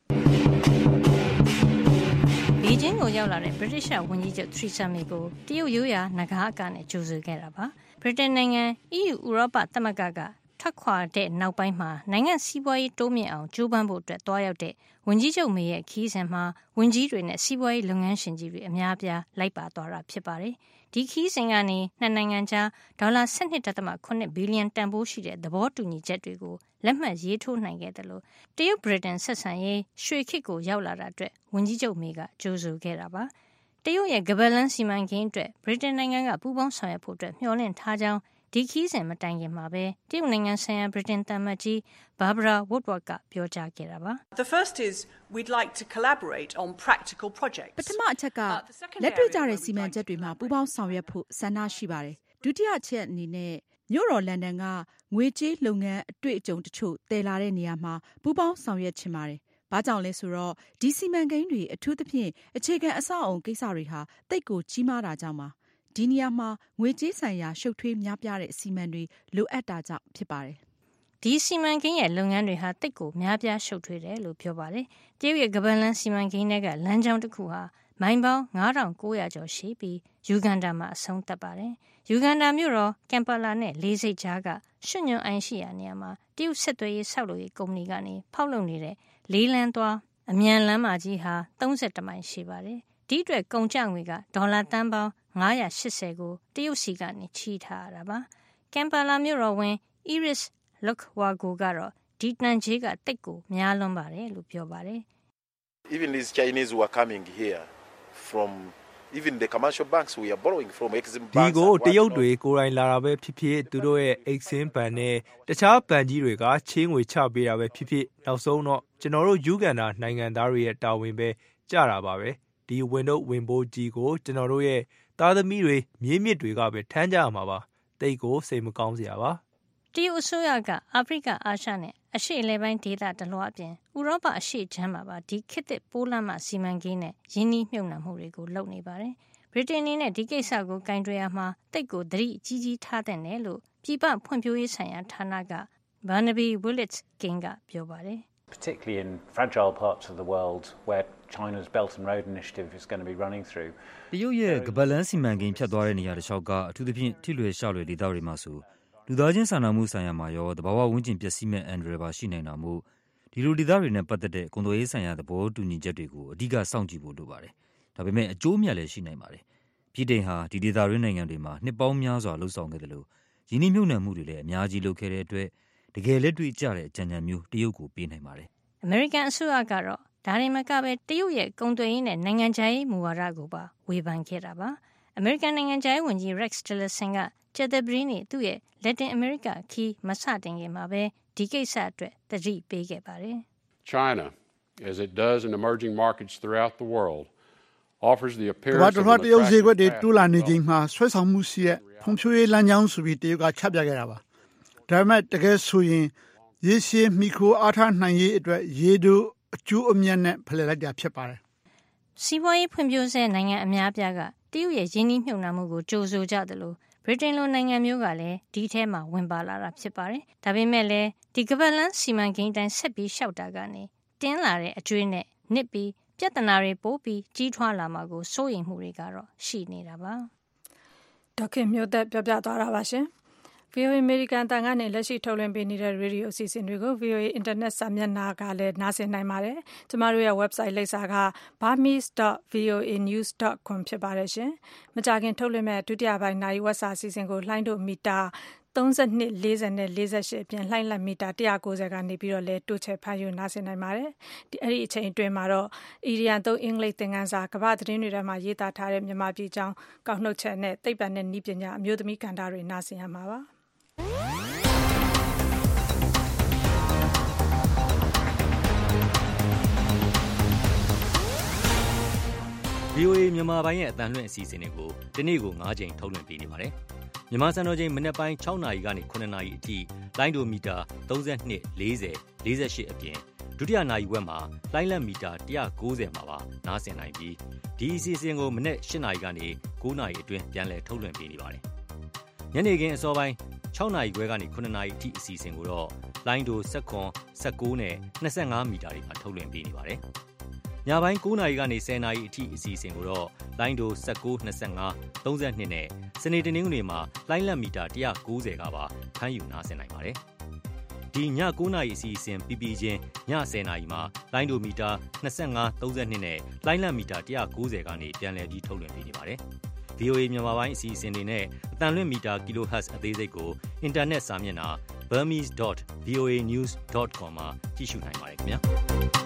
ဘေဂျင်းကိုရောက်လာတဲ့ British ဝန်ကြီးချုပ် Theresa May ကိုတရုတ်ရိုးရာနဂါးအကနဲ့ကြိုဆိုခဲ့တာပါ။ Britain နိုင်ငံ EU ဥရောပသမဂ္ဂကထွက်ခွာတဲ့နောက်ပိုင်းမှာနိုင်ငံစီးပွားရေးတိုးမြင့်အောင်ကြိုးပမ်းဖို့အတွက်တွားရောက်တဲ့ဝန်ကြီးချုပ် May ရဲ့ခီးစဉ်မှာဝန်ကြီးတွေနဲ့စီးပွားရေးလုပ်ငန်းရှင်ကြီးတွေအများအပြားလိုက်ပါသွားတာဖြစ်ပါတယ်။ဒီခီးစဉ်ကနေနှစ်နိုင်ငံကြားဒေါ်လာ 12.8 ဘီလီယံတန်ဖိုးရှိတဲ့သဘောတူညီချက်တွေကိုလက်မှတ်ရေးထိုးနိုင်ခဲ့တယ်လို့တရုတ် Britain ဆက်ဆံရေးရွှေခေတ်ကိုရောက်လာတာအတွက်ဝန်ကြီးချုပ် May ကကြိုဆိုခဲ့တာပါ။တရုတ်ရဲ့ကမ္ဘာလမ်းစီမံကိန်းအတွက် Britain နိုင်ငံကပူးပေါင်းဆောင်ရွက်ဖို့အတွက်မျှော်လင့်ထားကြောင်းဒီခီးစဉ်မတိုင်ခင်မှာပဲတရုတ်နိုင်ငံဆိုင်ရာ Britain သံအမတ်ကြီး Barbara Woodward ကပြောကြားခဲ့တာပါ။ The first is we'd like to collaborate on practical projects. ပထမအချက်ကလက်တွေ့ကျတဲ့စီမံချက်တွေမှာပူးပေါင်းဆောင်ရွက်ဖို့ဆန္ဒရှိပါတယ်။ဒုတိယအချက်အနေနဲ့မြို့တော်လန်ဒန်ကငွေကြေးလုပ်ငန်းအတွေ့အကြုံတချို့တည်လာတဲ့နေရာမှာပူးပေါင်းဆောင်ရွက်ချင်ပါတယ်။ဘာကြောင့်လဲဆိုတော့ဒီစီမံကိန်းတွေအထူးသဖြင့်အခြေခံအဆောက်အအုံကိစ္စတွေဟာတိတ်ကိုကြီးမားတာကြောင့်ပါ။ဒီနေရာမှာငွေကြေးဆိုင်ရာရှုပ်ထွေးများပြားတဲ့အစီအမံတွေလိုအပ်တာကြောင့်ဖြစ်ပါတယ်။ဒီစီမံကိန်းရဲ့လုပ်ငန်းတွေဟာတိတ်ကိုများပြားရှုပ်ထွေးတယ်လို့ပြောပါတယ်။တရုတ်ရဲ့ကမ္ဘာလမ်းစီမံကိန်းတွေကလမ်းကြောင်းတစ်ခုဟာမိုင်ပေါင်း9900ကျော်ရှိပြီးယူဂန်ဒါမှာအဆုံးသတ်ပါတယ်။ယူဂန်ဒါမြို့တော်ကမ်ပါလာနဲ့လေးစိတ်ကြားကရွှွညွန့်အိုင်ရှိရာနေရာမှာတရုတ်ဆက်သွယ်ရေးဆောက်လုပ်ရေးကုမ္ပဏီကနေဖောက်လုပ်နေတဲ့လေးလမ်းသွားအမြန်လမ်းမကြီးဟာ30မိုင်ရှိပါတယ်။ဒီအတွက်ကုန်ကျငွေကဒေါ်လာတန်ပေါင်း980ကိုတရုတ်စီကနေချီးထားရတာပါ။ကမ်ပါလာမြို့တော်ဝင် Iris Lukwago ကတော့ဒီတန်ကြီးကတိတ်ကိုများလွန်ပါတယ်လို့ပြောပါတယ်။ Even these Chinese who are coming here from even the commercial banks we are borrowing from Exim banks ဒီကိုတရုတ်တွေကိုယ်တိုင်လာတာပဲဖြစ်ဖြစ်သူတို့ရဲ့ Exim ဘဏ်နဲ့တခြားဘဏ်ကြီးတွေကချေးငွေချပေးတာပဲဖြစ်ဖြစ်နောက်ဆုံးတော့ကျွန်တော်တို့ယူဂန်ဒါနိုင်ငံသားတွေရဲ့တာဝန်ပဲကြတာပါပဲဒီဝင်တို့ဝင်ပိုးကြီးကိုကျွန်တော်တို့ရဲ့သားသမီးတွေမြေးမြစ်တွေကပဲထမ်းကြရမှာပါတိတ်ကိုစိတ်မကောင်းစရာပါတရုတ်အစိုးရကအာဖရိကအာရှနဲ့အရှေ့အလယ်ပိုင်းဒေသတလွှားအပြင်ဥရောပအရှေ့ခြမ်းမှာပါဒီခေတ်သစ်ပိုးလမ်းမစီမံကိန်းနဲ့ယင်းနှိမ့်မြှုပ်နှံမှုတွေကိုလုပ်နေပါတယ်ဗြိတိန်အနေနဲ့ဒီကိစ္စကိုကင်တွယ်ရမှာတိတ်ကိုသတိကြီးကြီးထားတဲ့နယ်လို့ပြည်ပဖွံ့ဖြိုးရေးဆိုင်ရာဌာနက Barnaby Willetts King ကပြောပါတယ် particularly in fragile parts of the world where China's Belt and Road Initiative is going to be running through တရုတ်ရဲ့ကမ္ဘာလမ်းစီမံကိန်းဖြတ်သွားတဲ့နေရာတစ်လျှောက်ကအထူးသဖြင့်ထိလွယ်ရှလွယ်ဒေသတွေမှာဆိုလူသားချင်းစာနာမှုဆိုင်ရာမှာရောသဘာဝဝန်းကျင်ပျက်စီးမဲ့အန္တရာယ်ပါရှိနိုင်တာမို့ဒီလိုဒေသတွေနဲ့ပတ်သက်တဲ့ကုန်သွယ်ရေးဆိုင်ရာသဘောတူညီချက်တွေကိုအဓိကစောင့်ကြည့်ဖို့လိုပါတယ်ဒါပေမဲ့အကျိုးမြတ်လည်းရှိနိုင်ပါတယ်ပြည်ထောင်ဟာဒီဒေသရင်းနိုင်ငံတွေမှာနှစ်ပေါင်းများစွာလှုပ်ဆောင်ခဲ့တယ်လို့ယင်းနှိမ့်မြှုပ်နှံမှုတွေလည်းအများကြီးလုပ်ခဲ့တဲ့အတွက်တကယ်လက်တွေ့ကျတဲ့အကြံဉာဏ်မျိုးတရုတ်ကိုပေးနိုင်ပါတယ်အမေရိကန်အစိုးရကတော့ဒါရင်မကပဲတရုတ်ရဲ့ကုန်သွယ်ရေးနဲ့နိုင်ငံခြားရေးမူဝါဒကိုပါဝေဖန်ခဲ့တာပါအမေရိကန်နိုင်ငံခြားရေးဝန်ကြီး Rex Tillerson ကကျက်သပရီးနေသူ့ရဲ့လက်တင်အမေရိကခီးမစတင်ခင်မှာပဲဒီကိစ္စအတွက်သတိပေးခဲ့ပါတယ် China as it does in emerging markets throughout the world offers the appearance of တရုတ်ဈေးကွက်တွေတိုးလာနေချိန်မှာဆွဲဆောင်မှုရှိတဲ့ဖွံ့ဖြိုးရေးလမ်းကြောင်းဆိုပြီးတရုတ်ကချပြခဲ့တာပါဒါပေမဲ့တကယ်ဆိုရင်ရေရှည်မိခိုအားထားနိုင်ရေးအတွက်ရေတို့အကျိုးအမြတ်နဲ့ဖလှယ်လိုက်တာဖြစ်ပါတယ်စီးပွားရေးဖွံ့ဖြိုးဆဲနိုင်ငံအများအပြားကတရုတ်ရဲ့ယင်းနှိမ့်မြှုပ်နှံမှုကိုကြိုဆိုကြတယ်လို့ဗြိတိန်လိုနိုင်ငံမျိုးကလည်းဒီထဲမှာဝင်ပါလာတာဖြစ်ပါတယ်ဒါပေမဲ့လည်းဒီကမ္ဘာလမ်းစီမံကိန်းတိုင်းဆက်ပြီးလျှောက်တာကနေတင်းလာတဲ့အကျွေးနဲ့နစ်ပြီးပြဿနာတွေပိုးပြီးကြီးထွားလာမှာကိုစိုးရိမ်မှုတွေကတော့ရှိနေတာပါဒေါက်ခင်မျိုးသက်ပြောပြသွားတာပါရှင် VOA American တန်ကနေလက်ရှိထုတ်လွှင့်ပေးနေတဲ့ radio အစီအစဉ်တွေကို VOA Internet စာမျက်နှာကလည်းနားဆင်နိုင်ပါတယ်။ကျမတို့ရဲ့ website လိပ်စာက burmese.voanews.com ဖြစ်ပါတယ်ရှင်။မကြာခင်ထုတ်လွှင့်မဲ့ဒုတိယပိုင်းနိုင်ဝက်စာအစီအစဉ်ကိုလှိုင်းတို့မီတာ32 40နဲ့48အပြင်လှိုင်းလက်မီတာ190ကနေပြီးတော့လဲတိုးချဲ့ဖမ်းယူနားဆင်နိုင်ပါတယ်။အဲ့ဒီအချိန်အတွင်းမှာတော့ Indian 3အင်္ဂလိပ်သင်ခန်းစာကမ္ဘာသတင်းတွေထဲမှာရေးသားထားတဲ့မြန်မာပြည်ကြောင်းကောက်နှုတ်ချက်နဲ့သိပ္ပံနဲ့နည်းပညာအမျိုးသမီးကဏ္ဍတွေနားဆင်ရမှာပါ။ VOA မြန်မာပိုင်းရဲ့အသံလွှင့်အစီအစဉ်တွေကိုဒီနေ့ကို9ချိန်ထုတ်လွှင့်ပေးနေပါတယ်။မြန်မာစံတော်ချိန်မနက်ပိုင်း6နာရီကနေ9နာရီအထိလိုင်းဒိုမီတာ32 40 48အပြင်ဒုတိယနာရီဝက်မှာလိုင်းလက်မီတာ190မှာပါနားဆင်နိုင်ပြီးဒီအစီအစဉ်ကိုမနက်8နာရီကနေ9နာရီအတွင်းပြန်လည်ထုတ်လွှင့်ပေးနေပါတယ်။ညနေခင်းအစောပိုင်း6နာရီခွဲကနေ9နာရီအထိအစီအစဉ်ကိုတော့လိုင်းဒို19နဲ့25မီတာတွေမှာထုတ်လွှင့်ပေးနေပါတယ်။ညပိုင်း9နာရီကနေ10နာရီအထိအစီအစဉ်ကိုတော့လိုင်းဒို19 25 32နဲ့စနေတနင်္ဂနွေမှာလိုင်းလက်မီတာ190ကပါဖမ်းယူနားဆင်နိုင်ပါတယ်။ဒီည9နာရီအစီအစဉ်ပြီးပြီးချင်းည10နာရီမှာလိုင်းဒိုမီတာ25 32နဲ့လိုင်းလက်မီတာ190ကနေပြန်လည်ပြီးထုတ်လွှင့်ပေးနေပါတယ်။ VOA မြန်မာပိုင်းအစီအစဉ်တွေနဲ့အသံလွှင့်မီတာ kHz အသေးစိတ်ကိုအင်တာနက်စာမျက်နှာ burmese.voanews.com မှာကြည့်ရှုနိုင်ပါတယ်ခင်ဗျာ။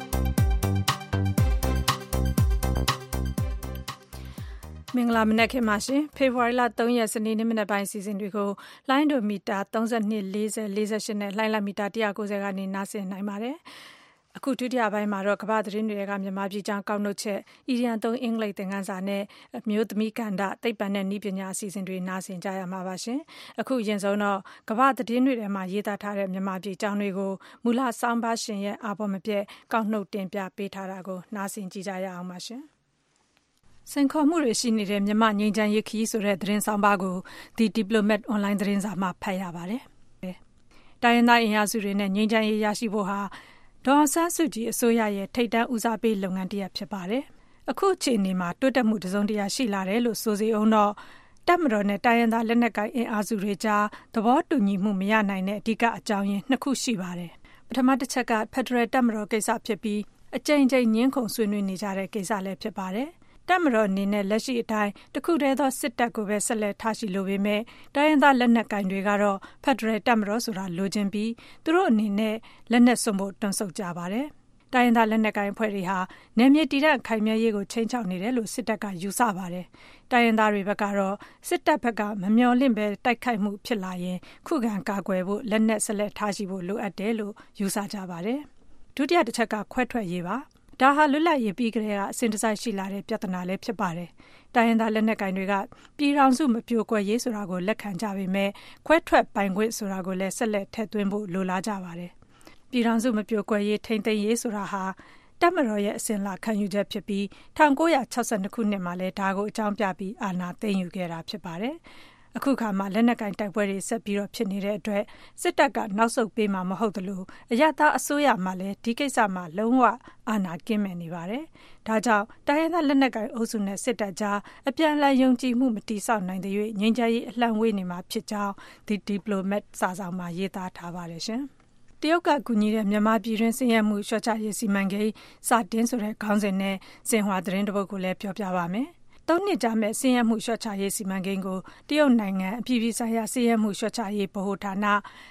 မင်္ဂလာမနက်ခင်းပါရှင်ဖေဖော်ဝါရီလ3ရက်စနေနေ့မနက်ပိုင်းစီစဉ်တွေကိုလိုင်းဒိုမီတာ32 40 48နဲ့လိုင်းလက်မီတာ190ကနေနားဆင်နိုင်ပါတယ်။အခုဒုတိယပိုင်းမှာတော့ကမ္ဘာသတင်းတွေကမြန်မာပြည်ကြောင်းကောက်နှုတ်ချက်အီရန်သုံးအင်္ဂလိပ်သင်ခန်းစာနဲ့အမျိုးသမီးကဏ္ဍသိပ္ပံနဲ့နည်းပညာအစီအစဉ်တွေနားဆင်ကြရမှာပါရှင်။အခုရင်ဆုံးတော့ကမ္ဘာသတင်းတွေထဲမှာရေးသားထားတဲ့မြန်မာပြည်ကြောင်းတွေကိုမူလဆောင်းပါရှင်ရဲ့အာဘော်မပြည့်ကောက်နှုတ်တင်ပြပေးထားတာကိုနားဆင်ကြည့်ကြရအောင်ပါရှင်။စင်ခေါ်မှုတွေရှိနေတဲ့မြန်မာငြိမ်းချမ်းရေးခရီးဆိုတဲ့သတင်းဆောင်ပါကို The Diplomat Online သတင်းစာမှာဖတ်ရပါတယ်။တိုင်းရင်းသားအင်အားစုတွေနဲ့ငြိမ်းချမ်းရေးရရှိဖို့ဟာဒေါ်အောင်ဆန်းစုကြည်အစိုးရရဲ့ထိပ်တန်းဦးစားပေးလုပ်ငန်းတစ်ရပ်ဖြစ်ပါတယ်။အခုအချိန်မှာတိုးတက်မှုတစုံတရာရှိလာတယ်လို့ဆိုစီအောင်တော့တပ်မတော်နဲ့တိုင်းရင်းသားလက်နက်ကိုင်အင်အားစုတွေကြားသဘောတူညီမှုမရနိုင်တဲ့အဓိကအကြောင်းရင်း2ခုရှိပါတယ်။ပထမတစ်ချက်ကဖက်ဒရယ်တပ်မတော်ကိစ္စဖြစ်ပြီးအကြိမ်ကြိမ်ညှင်းခုန်ဆွေးနွေးနေကြတဲ့ကိစ္စလည်းဖြစ်ပါတယ်။တပ်မတော်အနေနဲ့လက်ရှိအတိုင်းတခုတည်းသောစစ်တပ်ကိုပဲဆက်လက်ထားရှိလိုပေမဲ့တိုင်းရင်းသားလက်နက်ကင်တွေကတော့ဖက်ဒရယ်တပ်မတော်ဆိုတာလိုချင်ပြီးသူတို့အနေနဲ့လက်နက်စွန့်ဖို့တွန်းဆုတ်ကြပါတယ်။တိုင်းရင်းသားလက်နက်ကင်အဖွဲ့တွေဟာနယ်မြေတည်တံ့ခိုင်မြဲရေးကိုချိန်ချောက်နေတယ်လို့စစ်တပ်ကယူဆပါတယ်။တိုင်းရင်းသားတွေဘက်ကတော့စစ်တပ်ဘက်ကမမျှော်လင့်ပဲတိုက်ခိုက်မှုဖြစ်လာရင်ခုခံကာကွယ်ဖို့လက်နက်ဆက်လက်ထားရှိဖို့လိုအပ်တယ်လို့ယူဆကြပါတယ်။ဒုတိယတစ်ချက်ကခွဲထွက်ရေးပါ။ဒါဟာလွတ်လပ်ရေးပြီးကတည်းကအစဉ်တစိုက်ရှိလာတဲ့ပြဿနာလည်းဖြစ်ပါတယ်။တိုင်းရင်းသားလက်နက်ကိုင်တွေကပြည်ထောင်စုမပြိုကွက်ရေးဆိုတာကိုလက်ခံကြပေမဲ့ခွဲထွက်ပိုင်ခွင့်ဆိုတာကိုလည်းဆက်လက်ထည့်သွင်းဖို့လိုလားကြပါတယ်။ပြည်ထောင်စုမပြိုကွက်ရေးထိန်းသိမ်းရေးဆိုတာဟာတပ်မတော်ရဲ့အစဉ်လာခံယူချက်ဖြစ်ပြီး1962ခုနှစ်မှာလည်းဒါကိုအကြောင်းပြပြီးအာဏာသိမ်းယူခဲ့တာဖြစ်ပါတယ်။အခုခါမှာလက်နက်ကင်တိုက်ပွဲတွေဆက်ပြီးတော့ဖြစ်နေတဲ့အတွက်စစ်တပ်ကနောက်ဆုတ်ပေးမှာမဟုတ်သလိုအရသာအစိုးရမှလည်းဒီကိစ္စမှာလုံးဝအာဏာကင်းမဲ့နေပါတယ်။ဒါကြောင့်တိုင်းရင်းသားလက်နက်ကင်အုပ်စုနဲ့စစ်တပ်ကြားအပြန်အလှန်ယုံကြည်မှုမတည်ဆောက်နိုင်တဲ့၍ငြိမ်းချမ်းရေးအလှမ်းဝေးနေမှာဖြစ်ကြောင်း The Diplomat စာဆောင်မှာရေးသားထားပါတယ်ရှင်။တရုတ်ကကူညီတဲ့မြန်မာပြည်တွင်းဆင်းရဲမှုလျှော့ချရေးစီမံကိန်းစတင်ဆိုတဲ့ခေါင်းစဉ်နဲ့စင်ဟွာသတင်းတစ်ပုဒ်ကိုလည်းပြောပြပါမယ်။3နှစ်ကြာမဲ့ဆင်းရဲမှုလျှော့ချရေးစီမံကိန်းကိုတရုတ်နိုင်ငံအပြည်ပြည်ဆိုင်ရာဆင်းရဲမှုလျှော့ချရေးဗဟိုဌာန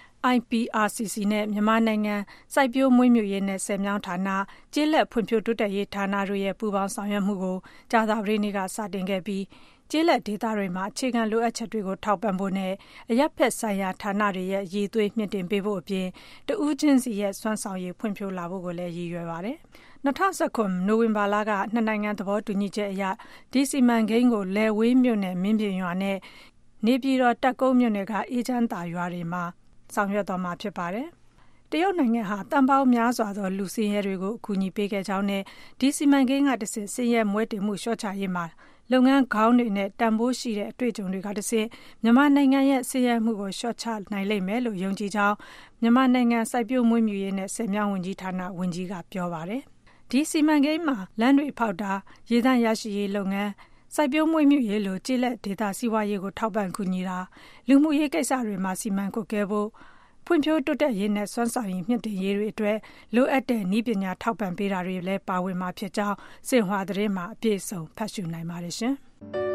IPRCC နဲ့မြန်မာနိုင်ငံစိုက်ပျိုးမွေးမြူရေးနဲ့ဆည်မြောင်းဌာနကျေးလက်ဖွံ့ဖြိုးတိုးတက်ရေးဌာနတို့ရဲ့ပူးပေါင်းဆောင်ရွက်မှုကိုကြာသပတေးနေ့ကစတင်ခဲ့ပြီးကျေးလက်ဒေသတွေမှာအခြေခံလိုအပ်ချက်တွေကိုထောက်ပံ့ဖို့နဲ့အရပ်ဖက်ဆိုင်ရာဌာနတွေရဲ့ရည်သွေးမြင့်တင်ပေးဖို့အပြင်တဦးချင်းစီရဲ့စွမ်းဆောင်ရည်ဖွံ့ဖြိုးလာဖို့ကိုလည်းရည်ရွယ်ပါတယ်။2019နိုဝင်ဘာလကနှစ်နိုင်ငံသဘောတူညီချက်အရဒီစီမံကိန်းကိုလယ်ဝေးမြို့နယ်မင်းပြင်ရွာနဲ့နေပြည်တော်တပ်ကုန်းမြို့နယ်ကအေးချမ်းသာရွာတွေမှာဆောင်ရွက်သွားမှာဖြစ်ပါတယ်။တရုတ်နိုင်ငံဟာတန်ပေါင်းများစွာသောလူစင်းရဲတွေကိုအကူအညီပေးခဲ့ကြောင်းနဲ့ဒီစီမံကိန်းကတစ်ဆင့်စင်းရဲမွဲတေမှုလျှော့ချရေးမှာလုပ်ငန်းခေါင်းတွေနဲ့တန်ဖိုးရှိတဲ့အတွေ့အကြုံတွေကတစ်ဆင့်မြန်မာနိုင်ငံရဲ့စင်းရဲမှုကိုလျှော့ချနိုင်လိမ့်မယ်လို့ယုံကြည်ကြောင်းမြန်မာနိုင်ငံစိုက်ပျိုးမွေးမြူရေးနဲ့ဆည်မြောင်းဝန်ကြီးဌာနဝန်ကြီးကပြောပါတယ်။ဒီစီမံကိန်းမှာလမ်းတွေဖောက်တာရေသန့်ရရှိရေးလုပ်ငန်းစိုက်ပျိုးမွေးမြူရေးလိုကျေးလက်ဒေသစီးပွားရေးကိုထောက်ပံ့ကူညီတာလူမှုရေးကိစ္စတွေမှာစီမံကွပ်ကဲဖို့ဖွံ့ဖြိုးတိုးတက်ရေးနဲ့စွမ်းဆောင်ရည်မြင့်တင်ရေးတွေအတွက်လိုအပ်တဲ့နည်းပညာထောက်ပံ့ပေးတာတွေလည်းပါဝင်မှာဖြစ်ကြောင်းစင်ဟွာသတင်းမှာအပြည့်အစုံဖတ်ရှုနိုင်ပါတယ်ရှင်။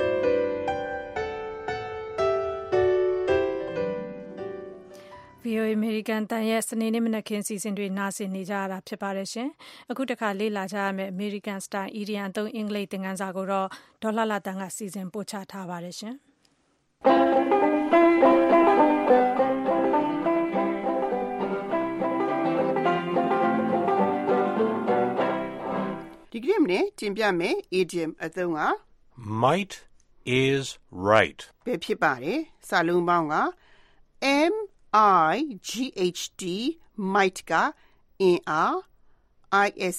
VOA American တန်ရဲ့စနေနေ့မနက်ခင်းစီစဉ်တွေနားဆင်နေကြရတာဖြစ်ပါတယ်ရှင်။အခုတခါလေ့လာကြရမယ့် American Style Idiom သုံးအင်္ဂလိပ်သင်ခန်းစာကိုတော့ဒေါ်လာတန်ကစီစဉ်ပို့ချထားပါတယ်ရှင်။ဒီကနေ့မနေ့တင်ပြမယ် idiom အသုံးက Might is right ပဲဖြစ်ပါတယ်စာလုံးပေါင်းက might might ကအင်အား is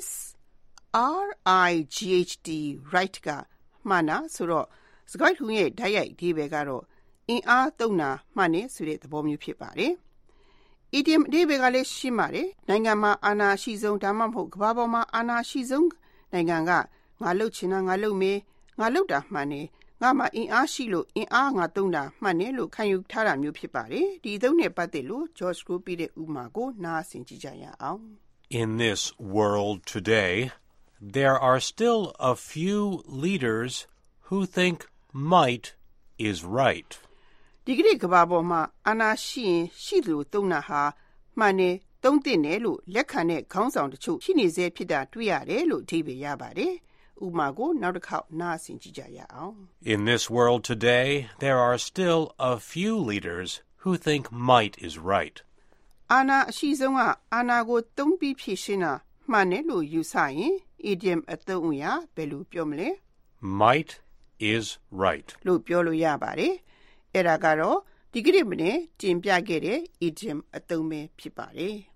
righd right ကမှန်တာဆိုတော့စကားထုံးရဲ့ဓာတ်ရိုက်အဓိပ္ပာယ်ကတော့အင်အားသုံးတာမှန်တယ်ဆိုတဲ့သဘောမျိုးဖြစ်ပါတယ်။ idiom အဓိပ္ပာယ်ကလည်းရှင်းပါတယ်။နိုင်ငံမှာအာဏာရှိဆုံးဒါမှမဟုတ်ကမ္ဘာပေါ်မှာအာဏာရှိဆုံးနိုင်ငံကငါလှုပ်ချင်တာငါလှုပ်မယ်ငါလှုပ်တာမှန်တယ်ငါမှာအင်အားရှိလို့အင်အားငါသုံးတာမှန်တယ်လို့ခံယူထားတာမျိုးဖြစ်ပါတယ်။ဒီအသုံးနဲ့ပတ်သက်လို့ George Group ပြတဲ့ဥပမာကိုနားဆင်ကြည့်ကြရအောင်။ In this world today, there are still a few leaders who think might is right. ဒီကနေ့ကမ္ဘာပေါ်မှာအာဏာရှိရင်ရှိသလိုသုံးတာဟာမှန်တယ်သုံးသင့်တယ်လို့လက်ခံတဲ့ခေါင်းဆောင်တချို့ရှိနေစေဖြစ်တာတွေ့ရတယ်လို့အဓိပ္ပာယ်ရပါတယ်။ဥပမာကိုနောက်တစ်ခေါက်နားဆင်ကြည့်ကြရအောင်။ In this world today, there are still a few leaders who think might is right. အာဏာအရှိဆုံးကအာဏာကိုသုံးပြီးဖြည့်ရှင်းတာမှန်တယ်လို့ယူဆရင် idiom အသုံးအရာဘယ်လိုပြောမလဲ Might is right လို့ပြောလို့ရပါတယ်။အဲ့ဒါကတော့ဒီကနေ့မနေ့တင်ပြခဲ့တဲ့ idiom အသုံးပဲဖြစ်ပါတယ်။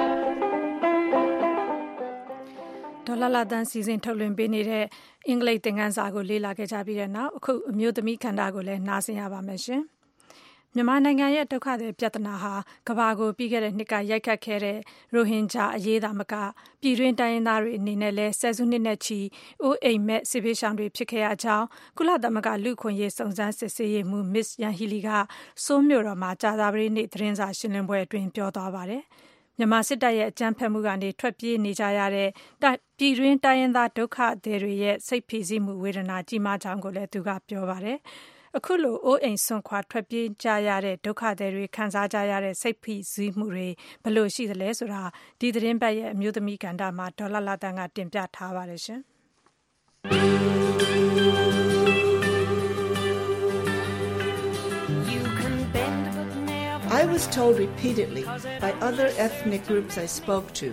ဒေါ်လာလာတန်းစီစဉ်ထုတ်လွှင့်ပေးနေတဲ့အင်္ဂလိပ်သင်ခန်းစာကိုလေ့လာခဲ့ကြပြီးတဲ့နောက်အခုအမျိုးသမီးခန္ဓာကိုလည်းနားဆင်ရပါမယ်ရှင်။မြန်မာနိုင်ငံရဲ့ဒုက္ခသည်ပြဿနာဟာကမ္ဘာကိုပြီးခဲ့တဲ့နှစ်ကရိုက်ခတ်ခဲ့တဲ့ရိုဟင်ဂျာအရေးသာမကပြည်တွင်းတိုင်းရင်းသားတွေအနေနဲ့လည်းဆယ်စုနှစ်နဲ့ချီအိုးအိမ်မက်စစ်ဘေးရှောင်တွေဖြစ်ခဲ့ရကြောင်းကုလသမဂ္ဂလူ့အခွင့်အရေးစုံစမ်းစစ်ဆေးရေးမှူး Ms. Yanghee Lee ကဆိုးမြို့တော်မှာကြာသပတေးနေ့သတင်းစာရှင်းလင်းပွဲအတွင်းပြောသွားပါတယ်။မြန်မာစစ်တပ်ရဲ့အကြမ်းဖက်မှုကနေထွက်ပြေးနေကြရတဲ့ပြည်တွင်းတိုင်းရင်းသားဒုက္ခသည်တွေရဲ့စိတ်ဖိစီးမှုဝေဒနာကြီးမားကြောင်းကိုလည်းသူကပြောပါတယ်။အခုလိုအိုးအိမ်စွန့်ခွာထွက်ပြေးကြရတဲ့ဒုက္ခသည်တွေခံစားကြရတဲ့စိတ်ဖိစီးမှုတွေဘယ်လိုရှိသလဲဆိုတာဒီသတင်းပတ်ရဲ့အမျိုးသမီးကဏ္ဍမှာဒေါ်လာလာတန်ကတင်ပြထားပါတယ်ရှင်။ I was told repeatedly by other ethnic groups I spoke to,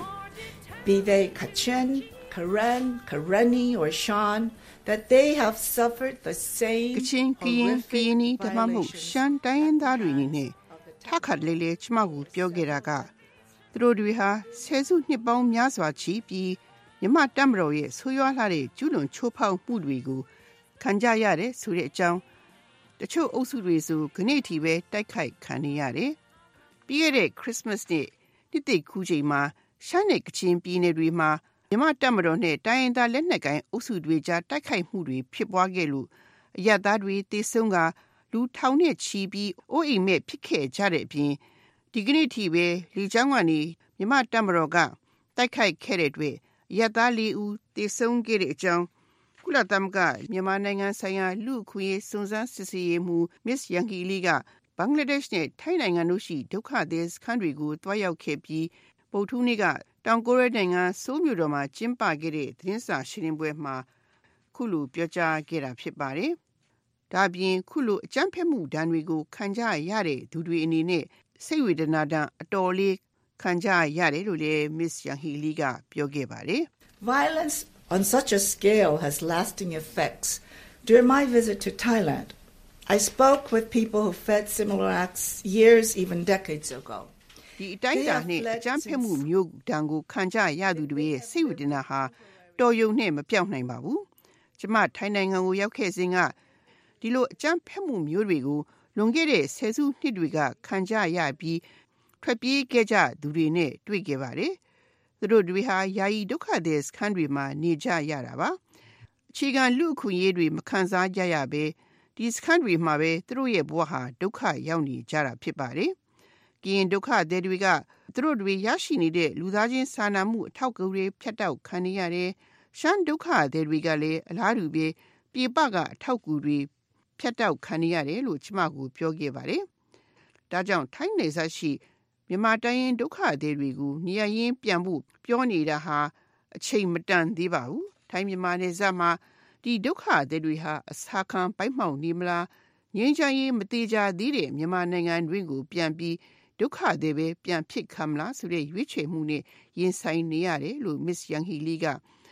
be they Kachin, Karen, Kareni, or Shan, that they have suffered the same Kachin, Kiyini, Tamamu, Shan, Dayan Darini, Takat Lele, Chmagu, Pyogeraga, Throdwiha, Sezu Nipon Myaswa Chipi, Yama Damroye, Suyalare, Julun Chopao Mudwigu, Kanjayare, Sure Chang. တချို့အုပ်စုတွေဆိုခနေ့ထီပဲတိုက်ခိုက်ခံနေရတယ်။ပြီးခဲ့တဲ့ Christmas နေ့တစ်သိကူးချိန်မှာရှမ်းနယ်ကချင်ပြည်နယ်တွေမှာမြန်မာတပ်မတော်နဲ့တိုင်းရင်းသားလက်နက်ကိုင်အုပ်စုတွေကြားတိုက်ခိုက်မှုတွေဖြစ်ပွားခဲ့လို့အရပ်သားတွေတေဆုံးကလူထောင်နဲ့ချီပြီးအိုးအိမ်မဲ့ဖြစ်ခဲ့ကြတဲ့အပြင်ဒီကနေ့ထီပဲလေကြောင်းကနေမြန်မာတပ်မတော်ကတိုက်ခိုက်ခဲ့တဲ့အတွက်အရပ်သား၄ဦးတေဆုံးခဲ့တဲ့အကြောင်းကုလသမဂ္ဂမြန်မာနိုင်ငံဆိုင်ရာလူ့အခွင့်အရေးစုံစမ်းစစ်ဆေးရေးမှူး Ms. Yanghee Lee ကဘင်္ဂလားဒေ့ရှ်နဲ့ထိုင်းနိုင်ငံတို့ရှိဒုက္ခသည်စခန်းတွေကိုတွားရောက်ခဲ့ပြီးဗုဒ္ဓဟူးနေ့ကတောင်ကိုရီးယားနိုင်ငံဆိုးလ်မြို့တော်မှာကျင်းပခဲ့တဲ့သတင်းစာရှင်းလင်းပွဲမှာခုလိုပြောကြားခဲ့တာဖြစ်ပါတယ်။ဒါပြင်ခုလိုအကြမ်းဖက်မှုဒဏ်တွေကိုခံကြရတဲ့သူတွေအနေနဲ့စိတ်ဝေဒနာဒဏ်အတော်လေးခံကြရတယ်လို့လည်း Ms. Yanghee Lee ကပြောခဲ့ပါတယ်။ Violence on such a scale has lasting effects. During my visit to Thailand, I spoke with people who fed similar acts years, even decades ago. ဒီအတိုင်းအတာနဲ့အကြမ်းဖက်မှုမျိုးတန်ကိုခံကြရသူတွေရဲ့စိတ်ဝေဒနာဟာတော်ရုံနဲ့မပြောင်းနိုင်ပါဘူး။ကျမထိုင်းနိုင်ငံကိုရောက်ခဲ့စဉ်ကဒီလိုအကြမ်းဖက်မှုမျိုးတွေကိုလွန်ခဲ့တဲ့ဆယ်စုနှစ်တွေကခံကြရပြီးထွက်ပြေးခဲ့ကြသူတွေနဲ့တွေ့ခဲ့ပါတယ်။သူတို့တွေဟာယာယီဒုက္ခသည်စခန်းတွေမှာနေကြရတာပါ။အခြေခံလူ့အခွင့်အရေးတွေမခံစားကြရဘဲဒီစခန်းတွေမှာပဲသူတို့ရဲ့ဘဝဟာဒုက္ခရောက်နေကြတာဖြစ်ပါတယ်။ကရင်ဒုက္ခသည်တွေကသူတို့တွေရရှိနေတဲ့လူသားချင်းစာနာမှုအထောက်အကူတွေဖြတ်တောက်ခံနေရတယ်။ရှမ်းဒုက္ခသည်တွေကလည်းအလားတူပဲပြေပကအထောက်အကူတွေဖြတ်တောက်ခံနေရတယ်လို့ကျမကိုပြောခဲ့ပါတယ်။ဒါကြောင့်ထိုင်းနယ်စပ်ရှိမြန်မာတိုင်းရင်းဒုက္ခသည်တွေကိုနေရာရင်းပြန်ဖို့ပြောနေတာဟာအချိန်မတန်သေးပါဘူး။ထိုင်းမြန်မာနယ်စပ်မှာဒီဒုက္ခသည်တွေဟာအစာခံပိုက်မှောက်နေမလားငြိမ်းချမ်းရေးမသေးကြသေးတဲ့မြန်မာနိုင်ငံတွင်းကိုပြန်ပြီးဒုက္ခသည်ပဲပြန်ဖြစ်ခံမလားဆိုတဲ့ရွေးချယ်မှုနဲ့ရင်ဆိုင်နေရတယ်လို့ Ms. Yanghee Lee ကတ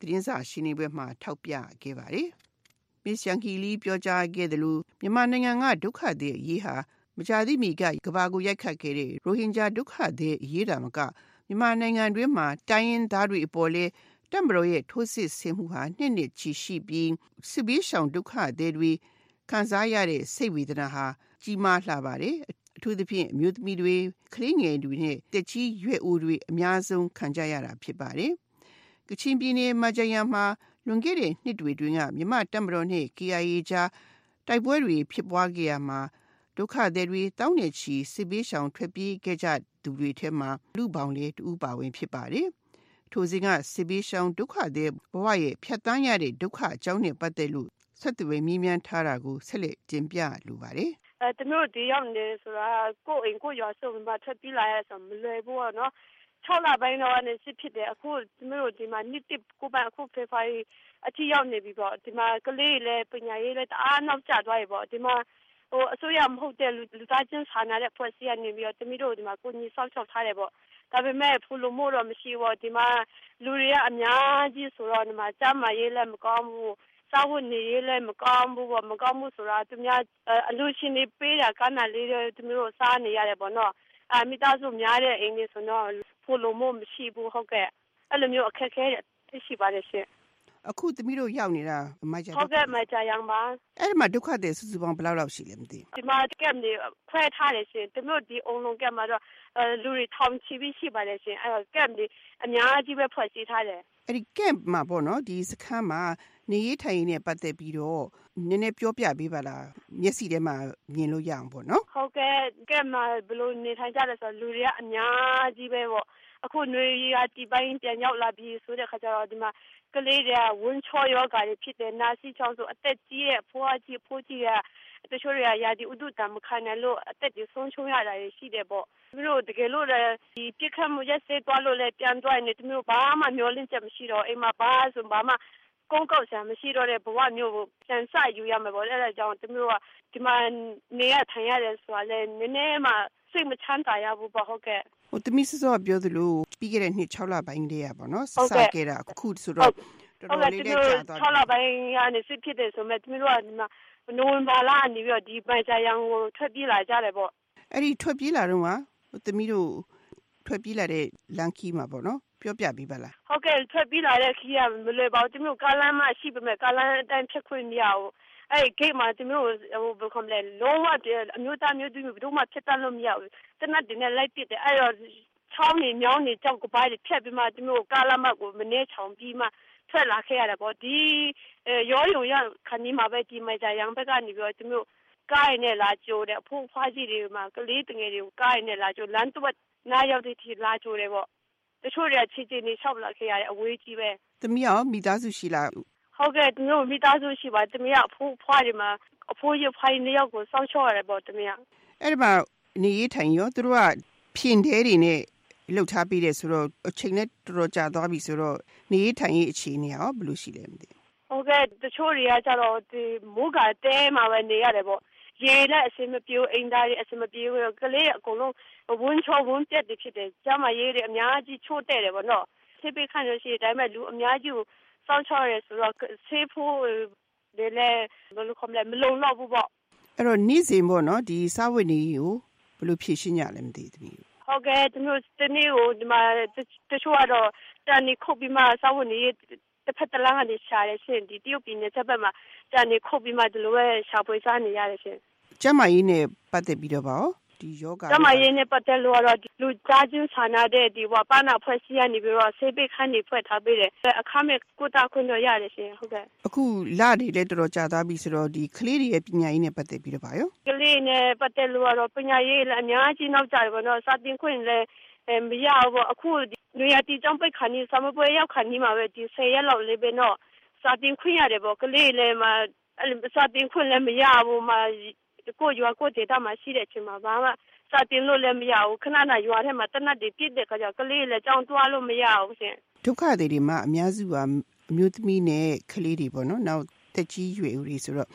သတင်းစာရှင်းလင်းပွဲမှာထောက်ပြခဲ့ပါတယ်။ Miss Yanghee Lee ပြောကြားခဲ့တယ်လို့မြန်မာနိုင်ငံကဒုက္ခသည်အရေးဟာမကြာသေးမီကကမ္ဘာကိုရိုက်ခတ်ခဲ့တဲ့ရိုဟင်ဂျာဒုက္ခသည်အရေးတာမကမြန်မာနိုင်ငံတွင်းမှာတိုင်းရင်းသားတွေအပေါ်လဲတပ်မတော်ရဲ့ထိုးစစ်ဆင်မှုဟာနှစ်ချီရှိပြီးစစ်ဘေးရှောင်ဒုက္ခသည်တွေခံစားရတဲ့စိတ်ဝေဒနာဟာကြီးမားလှပါတယ်။အထူးသဖြင့်အမျိုးသမီးတွေကလေးငယ်တွေနဲ့တက်ကြီးရွယ်အိုတွေအများဆုံးခံကြရတာဖြစ်ပါတယ်။ကချင်ပြည်နယ်မဂျာယန်မှာလွန်ခဲ့တဲ့နှစ်တွေတွင်ကမြန်မာတပ်မတော်နဲ့ KIA ကြားတိုက်ပွဲတွေဖြစ်ပွားခဲ့ရမှာဒုက္ခသည်တွေတောင်းနေချီစစ်ဘေးရှောင်ထွက်ပြေးခဲ့ကြသူတွေထဲမှာလူပေါင်းလေးတူပါဝင်ဖြစ်ပါတယ်။ထိုစဉ်ကစစ်ဘေးရှောင်ဒုက္ခသည်ဘဝရဲ့ဖြတ်တန်းရတဲ့ဒုက္ခအကြောင်းနဲ့ပတ်သက်လို့ဆက်သွယ်မြင်းမြန်းထားတာကိုဆက်လက်တင်ပြလိုပါတယ်။တမျိုးဒီရောက်နေဆိုတာကိုယ်အိမ်ကိုရွာစုံမှာထွက်ပြေးလာရဆိုမလွယ်ဘူးနော်6လပိုင်းတော့အနေစစ်ဖြစ်တယ်အခုတမျိုးဒီမှာနှစ်တစ်ကိုပန်အခုဖေဖော်ဝါရီအထိရောက်နေပြီပေါ့ဒီမှာကလေးလည်းပညာရေးလည်းတအားနောက်ကျသွားပြီပေါ့ဒီမှာအစိုးရမဟုတ်တဲ့လူသားချင်းစာနာတဲ့ဖွဲ့စည်းနေပြီးတော့တမျိုးဒီမှာကိုကြီးဆောက်ချောက်ထားတယ်ပေါ့ဒါပေမဲ့ဖူလိုမို့တော့မရှိဘူးဒီမှာလူတွေကအများကြီးဆိုတော့ဒီမှာကျမရေးလည်းမကောင်းဘူးစာဝတ်နေရေးလည်းမကောင်းဘူးပေါ့မကောင်းဘူးဆိုတာသူများအလူရှင်တွေပေးတာကဏ္ဍလေးတွေသူမျိုးစားနေရတယ်ပေါ့နော်မိသားစုများတဲ့အိမ်တွေဆိုတော့ဖူလိုမို့မရှိဘူးဟုတ်ကဲ့အဲ့လိုမျိုးအခက်အခဲတွေရှိပါတယ်ရှင်အခုသမီးတို့ရောက်နေတာမဂျာဟုတ်ကဲ့မဂျာယန်ပါအဲ့ဒီမှာဒုက္ခသည်စုစုပေါင်းဘယ်လောက်ရှိလဲမသိဒီမှာကမ်နေခွဲထားတယ်ရှင်သမီးတို့ဒီအုံလုံးကမ်မှာတော့လူတွေထောင်ချီပြီးရှိပါတယ်ရှင်အဲ့တော့ကမ်နေအများကြီးပဲဖွဲ့စည်းထားတယ်အဲ့ဒီကမ်မှာပေါ့နော်ဒီစခန်းမှာနေရေးထိုင်ရေးနဲ့ပတ်သက်ပြီးတော့နည်းနည်းပြောပြပေးပါလားမျက်စိထဲမှာမြင်လို့ရအောင်ပေါ့နော်ဟုတ်ကဲ့ကမ်မှာဘယ်လိုနေထိုင်ကြလဲဆိုတော့လူတွေကအများကြီးပဲပေါ့အခုຫນွေရာတီပိုင်းပြန်ရောက်လာပြီးဆိုတဲ့ခါကျတော့ဒီမှာကလေးတွေကဝန်းချောယောဂါတွေဖြစ်တယ်နာစီချောင်းဆိုအသက်ကြီးရဲ့ဖွားကြီးဖိုးကြီးကတချို့တွေကရာဒီဥဒုတမခံနိုင်လို့အသက်ကြီးဆုံးရှုံးရတာရှိတယ်ပေါ့သူတို့တကယ်လို့လည်းဒီပြစ်ခတ်မှုရက်စဲသွားလို့လည်းပြန်သွားနေသူတို့ဘာမှမျောလင့်ချက်မရှိတော့အိမ်မှာဘာဆိုဘာမှကုန်းကောက်ဆံမရှိတော့တဲ့ဘဝမျိုးကိုပြန်ဆယူရမယ်ပေါ့အဲ့ဒါကြောင့်သူတို့ကဒီမှာနေရထိုင်ရတယ်ဆိုတာလည်းနည်းနည်းမှစိတ်မချမ်းသာရဘူးပေါ့ဟုတ်ကဲ့ဟိုတမီစောပြောသလိုပြီးခဲ့တဲ့နှစ်6လပိုင်းတည်းရပါတော့စခဲ့တာအခုဆိုတော့တော်တော်လေးကြာသွား6လပိုင်းကနေစစ်ဖြစ်တယ်ဆိုမဲ့သူတို့ကဒီမှာနိုဝင်ဘာလကနေပြီးတော့ဒီပန်ချာယန်ကိုထွက်ပြေးလာကြတယ်ပေါ့အဲ့ဒီထွက်ပြေးလာတော့ကတမီတို့ထွက်ပြေးလာတဲ့လန်ခီမှာပေါ့နော်ပြောပြပေးပါလားဟုတ်ကဲ့ထွက်ပြေးလာတဲ့ခီးကမလွယ်ပါဘူးသူတို့ကားလမ်းမရှိပေမဲ့ကားလမ်းအတိုင်းဖြတ်ခွင့်မရဘူးအဲ့ဂိတ်မှာသူတို့ဘယ်ကောင်လဲလုံးဝအမျိုးသားမျိုးသူတို့မှဖြတ်တတ်လို့မရဘူးတနတ်တင်နဲ့လိုက်ပစ်တယ်အဲ့တော့ချောင်းနေမြောင်းနေကြောက်ကပိုင်းဖြတ်ပြီးမှသူတို့ကားလမ်းမကိုမနေချောင်ပြီးမှထွက်လာခဲ့ရတယ်ပေါ့ဒီရောရုံရခဏမှာပဲဒီမဂျာယန်ဘက်ကနေပြီးတော့သူတို့ကားနဲ့လာကြိုးတယ်အဖိုးဖွားကြီးတွေမှာကလေးတငယ်တွေကိုကားနဲ့လာကြိုးလမ်းတော့နားရောက်တဲ့ထိလာကြိုးတယ်ပေါ့တချို့တွေကချီချီနေလျှောက်လာခဲ့ရတယ်အဝေးကြီးပဲသမီးရောမိသားစုရှိလားဟုတ်ကဲ့သူတို့မိသားစုရှိပါသမီးကအဖိုးဖွားတွေမှာအဖိုးရဖိုင်နှစ်ယောက်ကိုစောင့်ရှောက်ရတယ်ပေါ့သမီးကအဲ့ဒီမှာနေရေးထိုင်ရောသူတို့ကဖြင်းသေးတွေနဲ့လှုပ်ထားပြီးတယ်ဆိုတော့အချိန်နဲ့တော်တော်ကြာသွားပြီဆိုတော့နေရေးထိုင်ရေးအခြေအနေရောဘယ်လိုရှိလဲမသိဟုတ်ကဲ့တချို့တွေကကျတော့ဒီမိုးကတဲမှာပဲနေရတယ်ပေါ့ရေလည်းအစင်မပြေအိမ်သားတွေအစင်မပြေကလေးအကုန်လုံးဝန်းချောဝန်းပြက်တွေဖြစ်တယ်ကျမရေးတွေအများကြီးချိုးတဲ့တယ်ပေါ့နော်ဆေးပေးခံရရှိတယ်ဒါပေမဲ့လူအများကြီးကိုစောင့်ချရဲဆိုတော့ဆေးဖို့လည်းဘယ်လိုခေါ်မလဲမလုံလောက်ဘူးပေါ့အဲ့တော့နေ့စဉ်ပေါ့နော်ဒီစားဝတ်နေကိုဘယ်လိုဖြည့်ရှင်းကြလဲမသိဘူးဟုတ်ကဲ့သူတို့တနေ့ကိုဒီမှာတချို့ကတော့တန်နေခုတ်ပြီးမှစားဝတ်နေတစ်ဖက်တစ်လမ်းကနေရှာရရှင်ဒီတရုတ်ပြည်နယ်ချက်ဘက်မှာတန်နေခုတ်ပြီးမှဒီလိုပဲရှာဖွေစားနေရတယ်ရှင်ကျမကြီးနဲ့ပတ်သက်ပြီးတော့ပါဒီယောဂကျမကြီးနဲ့ပတ်သက်လို့တော့လူသားချင်းစာနာတဲ့ဒီဘာပါနာဖွဲ့စည်းရနေပြီးတော့ဆေးပိတ်ခန်းနေဖွဲ့ထားပေးတယ်အခမဲ့ကိုတာခွင့်တော့ရတယ်ရှင်ဟုတ်ကဲ့အခုလတွေလည်းတော်တော်ကြာသွားပြီဆိုတော့ဒီကလေးတွေရဲ့ပညာရေးနဲ့ပတ်သက်ပြီးတော့ပါရောကလေးနဲ့ပတ်သက်လို့တော့ပညာရေးလည်းအများကြီးနောက်ကျတယ်ပေါ့နော်စာသင်ခွင့်လည်းမရဘူးပေါ့အခုလူရတီကျောင်းပိတ်ခါနေစမပွဲရောက်ခါနေမှာပဲဒီ10ရက်လောက်လေးပဲတော့စာသင်ခွင့်ရတယ်ပေါ့ကလေးလည်းမှာစာသင်ခွင့်လည်းမရဘူးမှာကိုရွာကိုဒေတာမှာရှိတဲ့အချိန်မှာဘာမှစာတင်လို့လည်းမရဘူးခဏနာရွာထဲမှာတနတ်တွေပြစ်တဲ့ခါကျကလေးလည်းကြောင်းတွားလို့မရဘူးရှင်ဒုက္ခတွေမှာအများစုကအမျိုးသမီးနဲ့ကလေးတွေပေါ့နော်နောက်တက်ကြီးရွယ်ဦးတွေဆိုတော့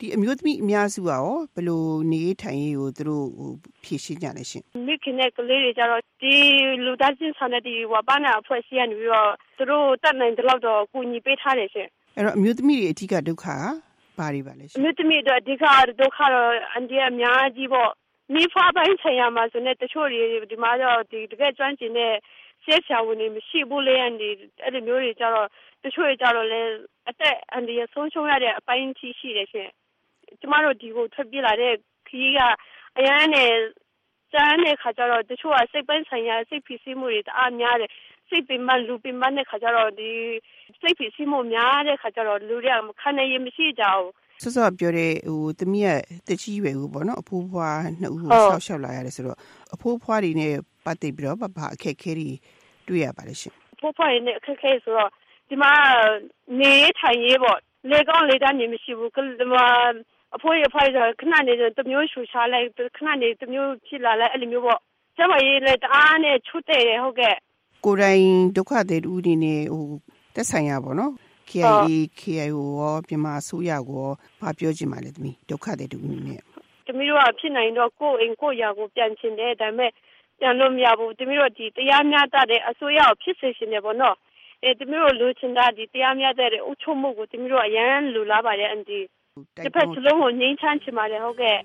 ဒီအမျိုးသမီးအများစုကရောဘယ်လိုနေထိုင်ရေးကိုသူတို့ဖြည့်ရှင်းကြလဲရှင်မိခင်နဲ့ကလေးတွေကြတော့ဒီလူသားချင်းဆောင်တဲ့ဒီဝါပနာအဖွဲ့အစည်းကနေပြီးတော့သူတို့တတ်နိုင်တဲ့လောက်တော့ကူညီပေးထားတယ်ရှင်အဲ့တော့အမျိုးသမီးတွေအဓိကဒုက္ခကဘာတွေပါလဲရှင်အမျိုးသမီးတွေအဓိကဒုက္ခတော့အန်ဒီအများကြီးပေါ့မိဖပိုင်းဆိုင်ရာမှာဆိုနေတချို့တွေဒီမှာတော့ဒီတကယ်ကျွမ်းကျင်တဲ့ဆေးဆရာဝန်တွေမရှိဘူးလေအဲ့ဒီမျိုးတွေကြတော့တချို့တွေကြတော့လေအသက်အန်ဒီရဆုံးရှုံးရတဲ့အပိုင်းရှိတယ်ရှင်ကျမတို့ဒီကိုထွက်ပြေးလာတဲ့ခရီးကအရန်နဲ့ကျန်းတဲ့ခါကျတော့တချို့ကစိတ်ပိုင်းဆိုင်ရာစိတ်ဖိစီးမှုတွေတအားများတယ်စိတ်ပင်ပန်းလူပင်ပန်းတဲ့ခါကျတော့ဒီစိတ်ဖိစီးမှုများတဲ့ခါကျတော့လူတွေကခံနေရမရှိကြဘူးစောပြောတဲ့သမီးရဲ့တကြီးရွယ်ဦးပေါ့နော်အဖိုးဖွားနှစ်ဦးကိုဆောက်ရှောက်လာရတယ်ဆိုတော့အဖိုးဖွားတွေနဲ့ပတ်သက်ပြီးတော့ဘာအခက်အခဲတွေတွေ့ရပါလဲရှင်အဖိုးဖွားတွေနဲ့အခက်အခဲဆိုတော့ဒီမှာနေထိုင်ရေးပေါ့လေကောင်းလေတန်းနေမရှိဘူးဒီမှာအဖိုးရဖိုးဆိုခဏနေတမျိုးရှူရှာလိုက်ခဏနေတမျိုးဖြစ်လာလိုက်အဲ့လိုမျိုးပေါ့ကျမရေးလေတအားနဲ့ချွတ်တယ်ဟုတ်ကဲ့ကိုယ်တိုင်ဒုက္ခသည်ဦးနေနဲ့တက်ဆိုင်ရပေါ့နော် KIO ရောမြန်မာအစိုးရကိုဘာပြောချင်ပါလဲသမီးဒုက္ခသည်ဦးနေနဲ့သမီးတို့ကဖြစ်နိုင်တော့ကိုယ်အိမ်ကိုရာကိုပြန်ချင်တယ်ဒါပေမဲ့ပြန်လို့မရဘူးသမီးတို့ဒီတရားမျှတတဲ့အစိုးရကိုဖြစ်စေချင်တယ်ပေါ့နော်သမီးတို့လိုချင်တာဒီတရားမျှတတဲ့အုပ်ချုပ်မှုကိုသမီးတို့အရန်လိုလားပါတယ်အန်ဒီတစ်ဖက်စလုံးကိုငြိမ်းချမ်းချင်ပါတယ်ဟုတ်ကဲ့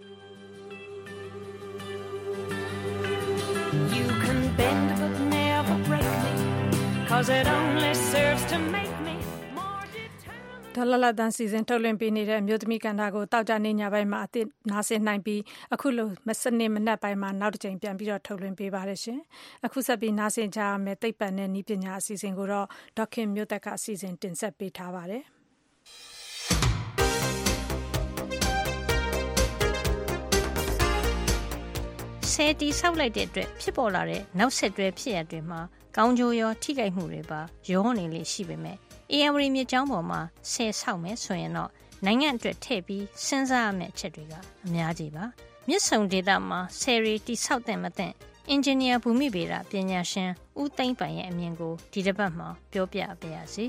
ဒေါ်လာလာတန်စီစဉ်ထုတ်လွှင့်ပေးနေတဲ့အမျိုးသမီးကဏ္ဍကိုတောက်ကြနေညပိုင်းမှာအသစ်နားဆင်နိုင်ပြီးအခုလိုစနေမနက်ပိုင်းမှာနောက်တစ်ချိန်ပြန်ပြီးတော့ထုတ်လွှင့်ပေးပါတယ်ရှင်အခုဆက်ပြီးနားဆင်ကြရမယ့်သိပ္ပံနဲ့နည်းပညာအစီအစဉ်ကိုတော့ဒေါခင်မျိုးသက်ကအစီအစဉ်တင်ဆက်ပေးထားပါတယ်ဆဲတီဆောက်လိုက်တဲ့အတွက်ဖြစ်ပေါ်လာတဲ့နောက်ဆက်တွဲဖြစ်ရပ်တွေမှာကောင်းကျိုးရောထိခိုက်မှုတွေပါရောနေလေရှိပေမဲ့AMRI မြစ်ကြောင်းပေါ်မှာဆဲဆောက်မယ်ဆိုရင်တော့နိုင်ငံအတွက်ထည့်ပြီးစဉ်းစားရမယ့်အချက်တွေကအများကြီးပါမြစ်ဆုံဒေသမှာဆဲရီတိဆောက်တဲ့မတဲ့အင်ဂျင်နီယာဘူမိဗေဒပညာရှင်ဦးသိန်းပိုင်ရဲ့အမြင်ကိုဒီတစ်ပတ်မှာပြောပြပေးရစီ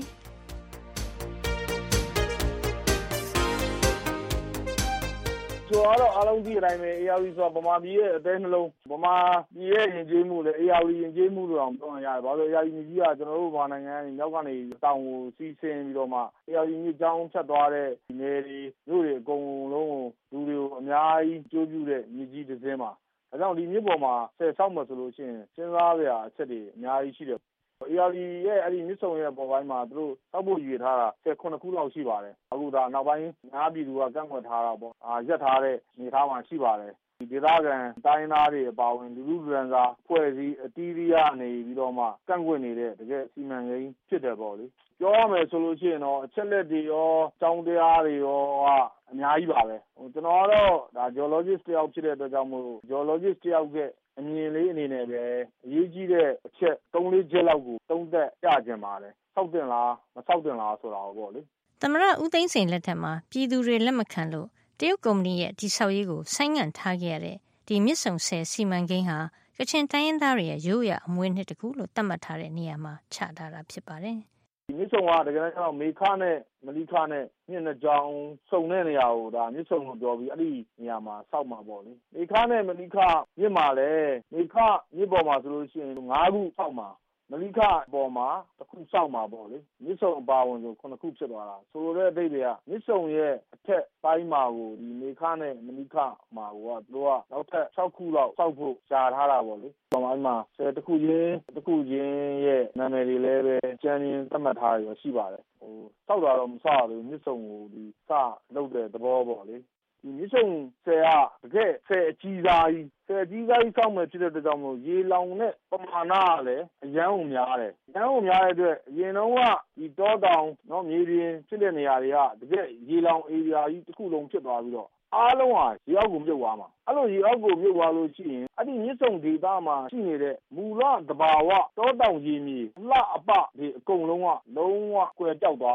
ဆိုတော့အားလုံးဒီအတိုင်းပဲ ARV ဆိုတာဗမာပြည်ရဲ့အသေးနှလုံးဗမာပြည်ရဲ့ယဉ်ကျေးမှုလေ ARV ယဉ်ကျေးမှုလို့အောင်ပြောရတယ်ဘာလို့ ARV ကြီးကကျွန်တော်တို့ဗမာနိုင်ငံမြောက်ကနေတောင်ကိုစီးဆင်းပြီးတော့မှ ARV မြစ်ကြောင်းဖြတ်သွားတဲ့နေတွေမြို့တွေအကုန်လုံးလူတွေကိုအများကြီးကြိုးပြုတဲ့မြစ်ကြီးတစ်စင်းပါဒါကြောင့်ဒီမြစ်ပေါ်မှာဆယ်ဆောက်မှဆိုလို့ရှိရင်စဉ်းစားစရာအချက်တွေအများကြီးရှိတယ် ARV ရဲ့အဲ့ဒီမြစ်ဆုံရဲ့ပေါ်ပိုင်းမှာသူတို့စောက်ဖို့ရည်ထားတာ19ခုလောက်ရှိပါတယ်အခုဒါနောက်ပိုင်းများပြည်သူကကန့်ကွက်ထားတာပေါ့ရက်ထားတဲ့နေထားမှရှိပါတယ်ဒီဒေသခံတိုင်းသားတွေအပါအဝင်လူလူရန်စာဖွဲ့စည်းအတီးရီးကနေပြီးတော့မှကန့်ကွက်နေတဲ့တကယ်စီမံကိန်းဖြစ်တယ်ပေါ့လေပြောရမယ်ဆိုလို့ရှိရင်တော့အချက်လက်တွေရောကြောင်းတရားတွေရောအများကြီးပါပဲကျွန်တော်ကတော့ဒါ geologist တယောက်ဖြစ်တဲ့အတွက်ကြောင့်မို့ geologist တယောက်ကအမြင်လေးအနေနဲ့ပဲအရေးကြီးတဲ့အချက် 3-4 ချက်လောက်ကိုသုံးသပ်ပြခြင်းပါတယ်ဆောက်တင်လားမဆောက်တင်လားဆိုတာပေါ့လေသမရဦးသိန်းစိန်လက်ထက်မှာပြည်သူတွေလက်မခံလို့တရုတ်ကုမ္ပဏီရဲ့ဒီဆောက်ရေးကိုဆိုင်းငံ့ထားခဲ့ရတဲ့ဒီမြစ်ဆုံဆည်စီမံကိန်းဟာကချင်တိုင်းရင်းသားတွေရဲ့ရိုးရာအမွေအနှစ်တစ်ခုလို့သတ်မှတ်ထားတဲ့နေရာမှာချထားတာဖြစ်ပါတယ်ဒီမြစ်ဆုံကတကယ်တော့မေခနဲ့မလိခနဲ့မြစ်နှစ်ကြောင်းစုံတဲ့နေရာကိုဒါမြစ်ဆုံလို့ပြောပြီးအဲ့ဒီနေရာမှာစောက်မှာပေါ့လေမေခနဲ့မလိခမြစ်မှာလည်းမေခမြစ်ပေါ်မှာဆိုလို့ရှိရင်5ခုစောက်မှာမလိခပေါ်မှာတစ်ခုစောက်မှာပေါ့လေမြစ်ဆုံအပါဝင်ဆို9ခုဖြစ်သွားတာဆိုလိုတဲ့အဓိပ္ပာယ်ကမြစ်ဆုံရဲ့အထက်ပိုင်းမှာကိုဒီမေခနဲ့မလိခမှာကိုကသူကနောက်ထပ်6ခုလောက်စောက်ဖို့ရှားထားတာပေါ့လေပေါ်မှာတစ်ခုချင်းရဲ့နာမည်တွေလည်းပဲကျန်းချင်းသတ်မှတ်ထားရရှိပါတယ်စောက်တာတော့မစောက်ဘူးမြစ်ဆုံကိုဒီစလုပ်တဲ့သဘောပေါ့လေဒီမြစ်ဆုံဆယ်ကတကယ်ဆယ်အကြီးစားကြီးစောက်မယ်ဖြစ်တဲ့အတွက်ကြောင့်မို့ရေလောင်တဲ့ပမာဏကလည်းအရန်ကိုများတယ်။အရန်ကိုများတဲ့အတွက်အရင်တော့ကဒီတောတောင်နော်မြေပြင်ဖြစ်တဲ့နေရာတွေကတကယ်ရေလောင်ဧရိယာကြီးတစ်ခုလုံးဖြစ်သွားပြီးတော့အားလုံးဟာရေအောက်ကိုမြုပ်သွားမှာ။အဲ့လိုရေအောက်ကိုမြုပ်သွားလို့ရှိရင်အဲ့ဒီမြစ်ဆုံဒေသမှာရှိနေတဲ့မူလသဘာဝတောတောင်ရေမြေလှအပဒီအကုန်လုံးကလုံးဝကွယ်ပြောက်သွားမှာ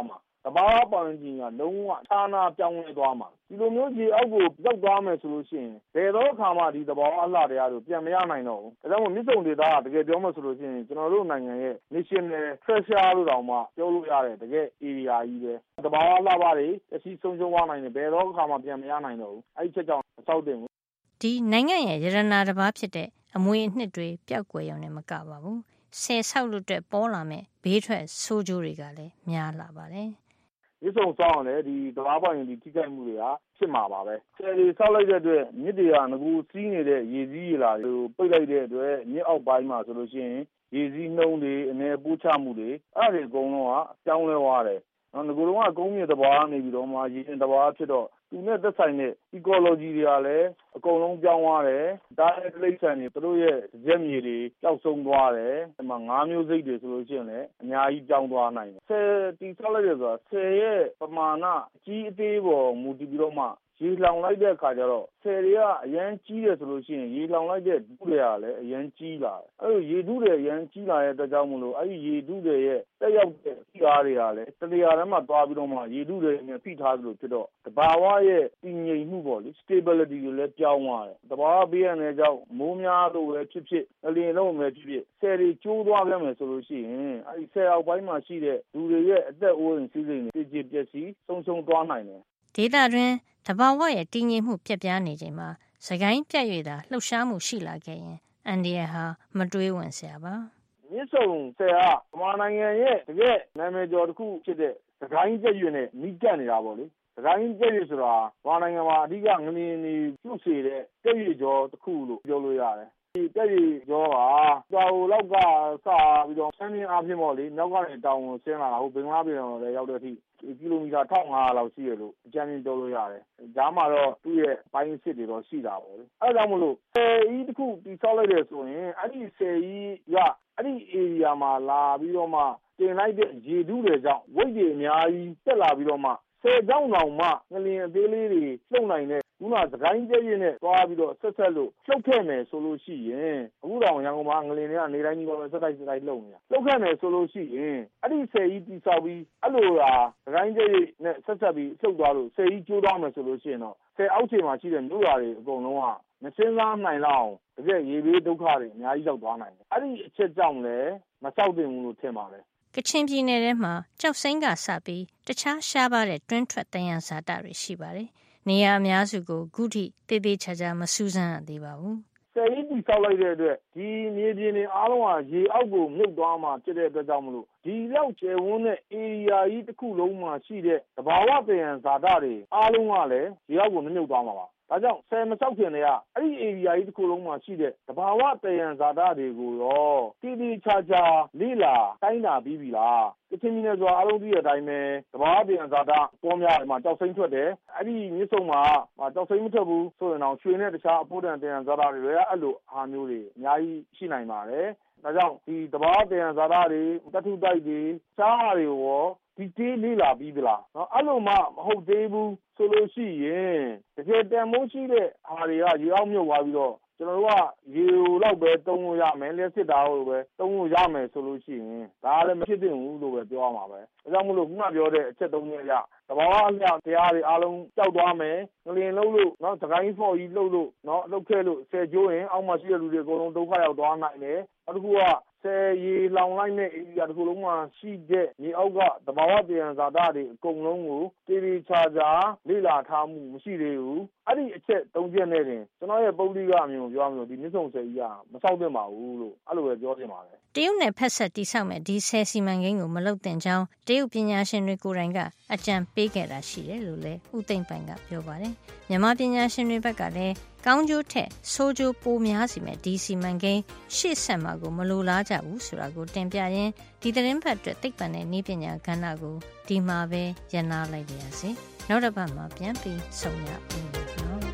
တဘာဝပတ်ဝန်းကျင်ကလုံးဝဌာနပြောင်းလဲသွားမှာဒီလိုမျိုးရေအောက်ကိုရောက်သွားမယ်ဆိုလို့ရှိရင်ဘယ်တော့အခါမှဒီတဘာဝအလှတရားတို့ပြန်မရနိုင်တော့ဘူးဒါကြောင့်မြစ်ဆုံဒေသကတကယ်ပြောမှဆိုလို့ရှိရင်ကျွန်တော်တို့နိုင်ငံရဲ့ national treasure လို့တောင်မှပြောလို့ရတယ်တကယ် area ကြီးပဲတဘာဝအလှပါတွေအစီဆုံးရှုံးသွားနိုင်တယ်ဘယ်တော့အခါမှပြန်မရနိုင်တော့ဘူးအဲ့ဒီချက်ကြောင့်မဆောက်တင်ဘူးဒီနိုင်ငံရဲ့ရတနာတစ်ပါးဖြစ်တဲ့အမွေအနှစ်တွေပျောက်ကွယ်ရုံနဲ့မကပါဘူးဆယ်ဆောက်လို့အတွက်ပေါ်လာမဲ့ဘေးထွက်ဆိုးကျိုးတွေကလည်းများလာပါတယ်မြစ်ဆုံဆောက်အောင်လေဒီတဘာဝပတ်ရင်ဒီထိခိုက်မှုတွေကဖြစ်မှာပါပဲဆယ်တွေဆောက်လိုက်တဲ့အတွက်မြစ်တွေကငကူစီးနေတဲ့ရေစည်းရေလာတွေကိုပိတ်လိုက်တဲ့အတွက်မြစ်အောက်ပိုင်းမှာဆိုလို့ရှိရင်ရေစည်းနှုံးတွေအနေပိုးချမှုတွေအဲ့ဒါတွေအကုန်လုံးကပြောင်းလဲသွားတယ်နော်ငကူလုံးကကုန်းမြစ်တဘာဝနေပြီးတော့မှရေရှင်တဘာဝဖြစ်တော့သူနဲ့သက်ဆိုင်တဲ့ ecology တွေကလည်းအကုန်လုံးပြောင်းသွားတယ်ဒါရဲ့တိရစ္ဆာန်တွေသူတို့ရဲ့ရက်မြေတွေပျောက်ဆုံးသွားတယ်ဒီမှာငါးမျိုးစိတ်တွေဆိုလို့ရှိရင်လည်းအများကြီးပြောင်းသွားနိုင်တယ်ဆယ်တီဆောက်လိုက်ရဆိုတာဆယ်ရဲ့ပမာဏအကြီးအသေးပေါ်မူတည်ပြီးတော့မှရေလောင်လိုက်တဲ့အခါကျတော့ဆယ်တွေကအရန်ကြီးတယ်ဆိုလို့ရှိရင်ရေလောင်လိုက်တဲ့ဒုတွေကလည်းအရန်ကြီးလာတယ်အဲ့လိုရေဒုတွေအရန်ကြီးလာတဲ့အတွက်ကြောင့်မလို့အဲ့ဒီရေဒုတွေရဲ့တက်ရောက်တဲ့ဖိအားတွေကလည်းတနေရာထဲမှာသွားပြီးတော့မှရေဒုတွေနဲ့ဖိထားသလိုဖြစ်တော့တဘာဝရဲ့တည်ငြိမ်မှုပေါ့လေ stability ကိုလည်းပြောင်းသွားတယ်တဘာဝဘေးရန်တဲ့ကြောင့်မိုးများလို့ပဲဖြစ်ဖြစ်အလင်းလုံးပဲဖြစ်ဖြစ်ဆယ်တွေကျိုးသွားပြန်မယ်ဆိုလို့ရှိရင်အဲ့ဒီဆယ်အောက်ပိုင်းမှာရှိတဲ့လူတွေရဲ့အသက်အိုးအိမ်စီးစိမ်တွေပျက်စီးဆုံးရှုံးသွားနိုင်တယ်ဒေသတွင်းတဘာဝရဲ့တည်ငြိမ်မှုပြတ်ပြားနေချိန်မှာစကိုင်းပြတ်၍သာလှုပ်ရှားမှုရှိလာခဲ့ရင်အန်ဒီယာဟာမတွေးဝင်စရာပါမြစ်ဆုံဆယ်ဟာမြန်မာနိုင်ငံရဲ့တကယ်နာမည်ကျော်တစ်ခုဖြစ်တဲ့စကိုင်းပြတ်၍နဲ့မိကပ်နေတာပေါ့လေစကိုင်းပြည့်ရဆိုတာဘာနိုင်ငံမှာအဓိကငလျင်နေပြုတ်စေတဲ့ပြည့်ရကျော်တစ်ခုလို့ပြောလို့ရတယ်ဒီပြည့်ရကျော်ကတောင်လောက်ကစပြီးတော့ဆန်းမြင့်အားဖြင့်ပေါ့လေနောက်ကနေတောင်ကိုဆင်းလာတာဟိုဘင်္ဂလားပြည်တော်လည်းရောက်တဲ့အထိကီလိုမီတာ1500လောက်ရှိရလို့အကြမ်းဖျင်းပြောလို့ရတယ်။ဒါမှတော့သူ့ရဲ့ပိုင်းစစ်တွေတော့ရှိတာပေါ့လေ။အဲဒါကြောင့်မလို့ဆယ်ကြီးတစ်ခုတိဆောက်လိုက်တယ်ဆိုရင်အဲ့ဒီဆယ်ကြီးကအဲ့ဒီ area မှာလာပြီးတော့မှတင်လိုက်တဲ့ရေထုတွေကြောင့်ဝိတ်တွေအများကြီးတက်လာပြီးတော့မှဆယ်ကြောင်းတောင်မှငလျင်အသေးလေးတွေလှုပ်နိုင်တဲ့ခုနစကိုင်းကျဲရင်နဲ့သွားပြီးတော့ဆက်လို့လှုပ်ခဲ့မယ်ဆိုလို့ရှိရင်အခုတောင်ရန်ကုန်မှာငလျင်တွေကနေတိုင်းကြီးတော့ဆက်တိုက်လှုပ်နေတာလှုပ်ခဲ့မယ်ဆိုလို့ရှိရင်အဲ့ဒီဆယ်ကြီးတိဆောက်ပြီးအဲ့လိုဟာစကိုင်းကျဲရင်နဲ့ဆက်ပြီးလှုပ်သွားလို့ဆယ်ကြီးကျိုးသွားမယ်ဆိုလို့ရှိရင်တော့ဆယ်အောက်ခြေမှာရှိတဲ့မြို့ရွာတွေအကုန်လုံးကမစင်းစားနိုင်လောက်တကယ်ရေဘေးဒုက္ခတွေအများကြီးရောက်သွားနိုင်တယ်အဲ့ဒီအချက်ကြောင့်လည်းမဆောက်တင်ဘူးလို့ထင်ပါတယ်ကချင်ပြည်နယ်ထဲမှာကြောက်စိမ်းကစပြီးတခြားရှားပါတဲ့တွင်းထွက်တယံဇာတတွေရှိပါတယ်။နေရာအများစုကိုခုထိတေးသေးချာချာမစူးစမ်းရသေးပါဘူး။ဆယ်ကြီးတိဆောက်လိုက်တဲ့အတွက်ဒီမြေပြင်တွေအားလုံးကရေအောက်ကိုမြုပ်သွားမှဖြစ်တဲ့အတွက်ကြောင့်မလို့ဒီလောက်ကျယ်ဝန်းတဲ့ area ကြီးတစ်ခုလုံးမှာရှိတဲ့တဘာဝတယံဇာတတွေအားလုံးကလည်းရေအောက်ကိုမမြုပ်သွားမှာပါ။ဒါကြောင့်ဆယ်မဆောက်ခင်တည်းကအဲ့ဒီ area ကြီးတစ်ခုလုံးမှာရှိတဲ့တဘာဝတယံဇာတတွေကိုရောတိတိကျကျလေးလာတိုင်းတာပြီးပြီလားကချင်ပြည်နယ်ဆိုတာအားလုံးသိတဲ့အတိုင်းပဲတဘာဝတယံဇာတပေါ်များမှာကြောက်စိမ့်ထွက်တယ်အဲ့ဒီမြစ်ဆုံမှာကြောက်စိမ့်မထွက်ဘူးဆိုရင်တော့ရွှေနဲ့တခြားအဖို့တန်တယံဇာတတွေလည်းအဲ့လိုအားမျိုးတွေအများကြီးရှိနိုင်ပါတယ်ဒါကြောင့်ဒီတဘာဝတယံဇာတတွေတထုတိုက်တွေရှားတွေရောဒီတေးလေးလာပြီးသလားနော်အဲ့လိုမှမဟုတ်သေးဘူးဆိုလို့ရှိရင်တကယ်တန်မိုးရှိတဲ့အားတွေကရေအောက်မြုပ်သွားပြီးတော့ကျွန်တော်တို့ကရေလောက်ပဲတုံးလို့ရမယ်လက်စစ်တာလို့ပဲတုံးလို့ရမယ်ဆိုလို့ရှိရင်ဒါလည်းမဖြစ်သင့်ဘူးလို့ပဲပြောရမှာပဲဒါကြောင့်မလို့ခုနပြောတဲ့အချက် 3 ချက်ရတဘာဝအလျောက်တရားတွေအားလုံးကြောက်သွားမယ်ငလျင်လှုပ်လို့နော်စကိုင်းဖော်ကြီးလှုပ်လို့နော်လှုပ်ခဲ့လို့ဆယ်ကျိုးရင်အောက်မှာရှိတဲ့လူတွေအကုန်လုံးဒုက္ခရောက်သွားနိုင်တယ်နောက်တစ်ခုကဆယ်ရေလောင်လိုက်တဲ့ area တစ်ခုလုံးမှာရှိတဲ့မြေအောက်ကတဘာဝတယံဇာတတွေအကုန်လုံးကိုတေးသေးချာချာလေ့လာထားမှုမရှိသေးဘူးအဲ့ဒီအချက် 3 ချက်နဲ့တင်ကျွန်တော်ရဲ့ပုဂ္ဂလိကအမြင်ကိုပြောရမယ်ဒီမြစ်ဆုံဆယ်ကြီးကမဆောက်သင့်ပါဘူးလို့အဲ့လိုပဲပြောချင်ပါတယ်တရုတ်နယ်ဖက်ဆက်တိဆောက်မဲ့ဒီဆယ်စီမံကိန်းကိုမလုပ်သင့်ကြောင်းတရုတ်ပညာရှင်တွေကိုယ်တိုင်ကအကြံပေးခဲ့တာရှိတယ်လို့လည်းဦးသိမ့်ပိုင်ကပြောပါတယ်မြန်မာပညာရှင်တွေဘက်ကလည်းကောင်းကျိုးထက်ဆိုးကျိုးပိုများစီမဲ့ဒီစီမံကိန်းရှေ့ဆက်မှာကိုမလိုလားကြဘူးဆိုတာကိုတင်ပြရင်းဒီသတင်းဖတ်အတွက်သိပ္ပံနဲ့နည်းပညာကဏ္ဍကိုဒီမှာပဲရနာလိုက်ပါရစေနောက်တစ်ပတ်မှာပြန်ပြီးဆုံရအောင်နော်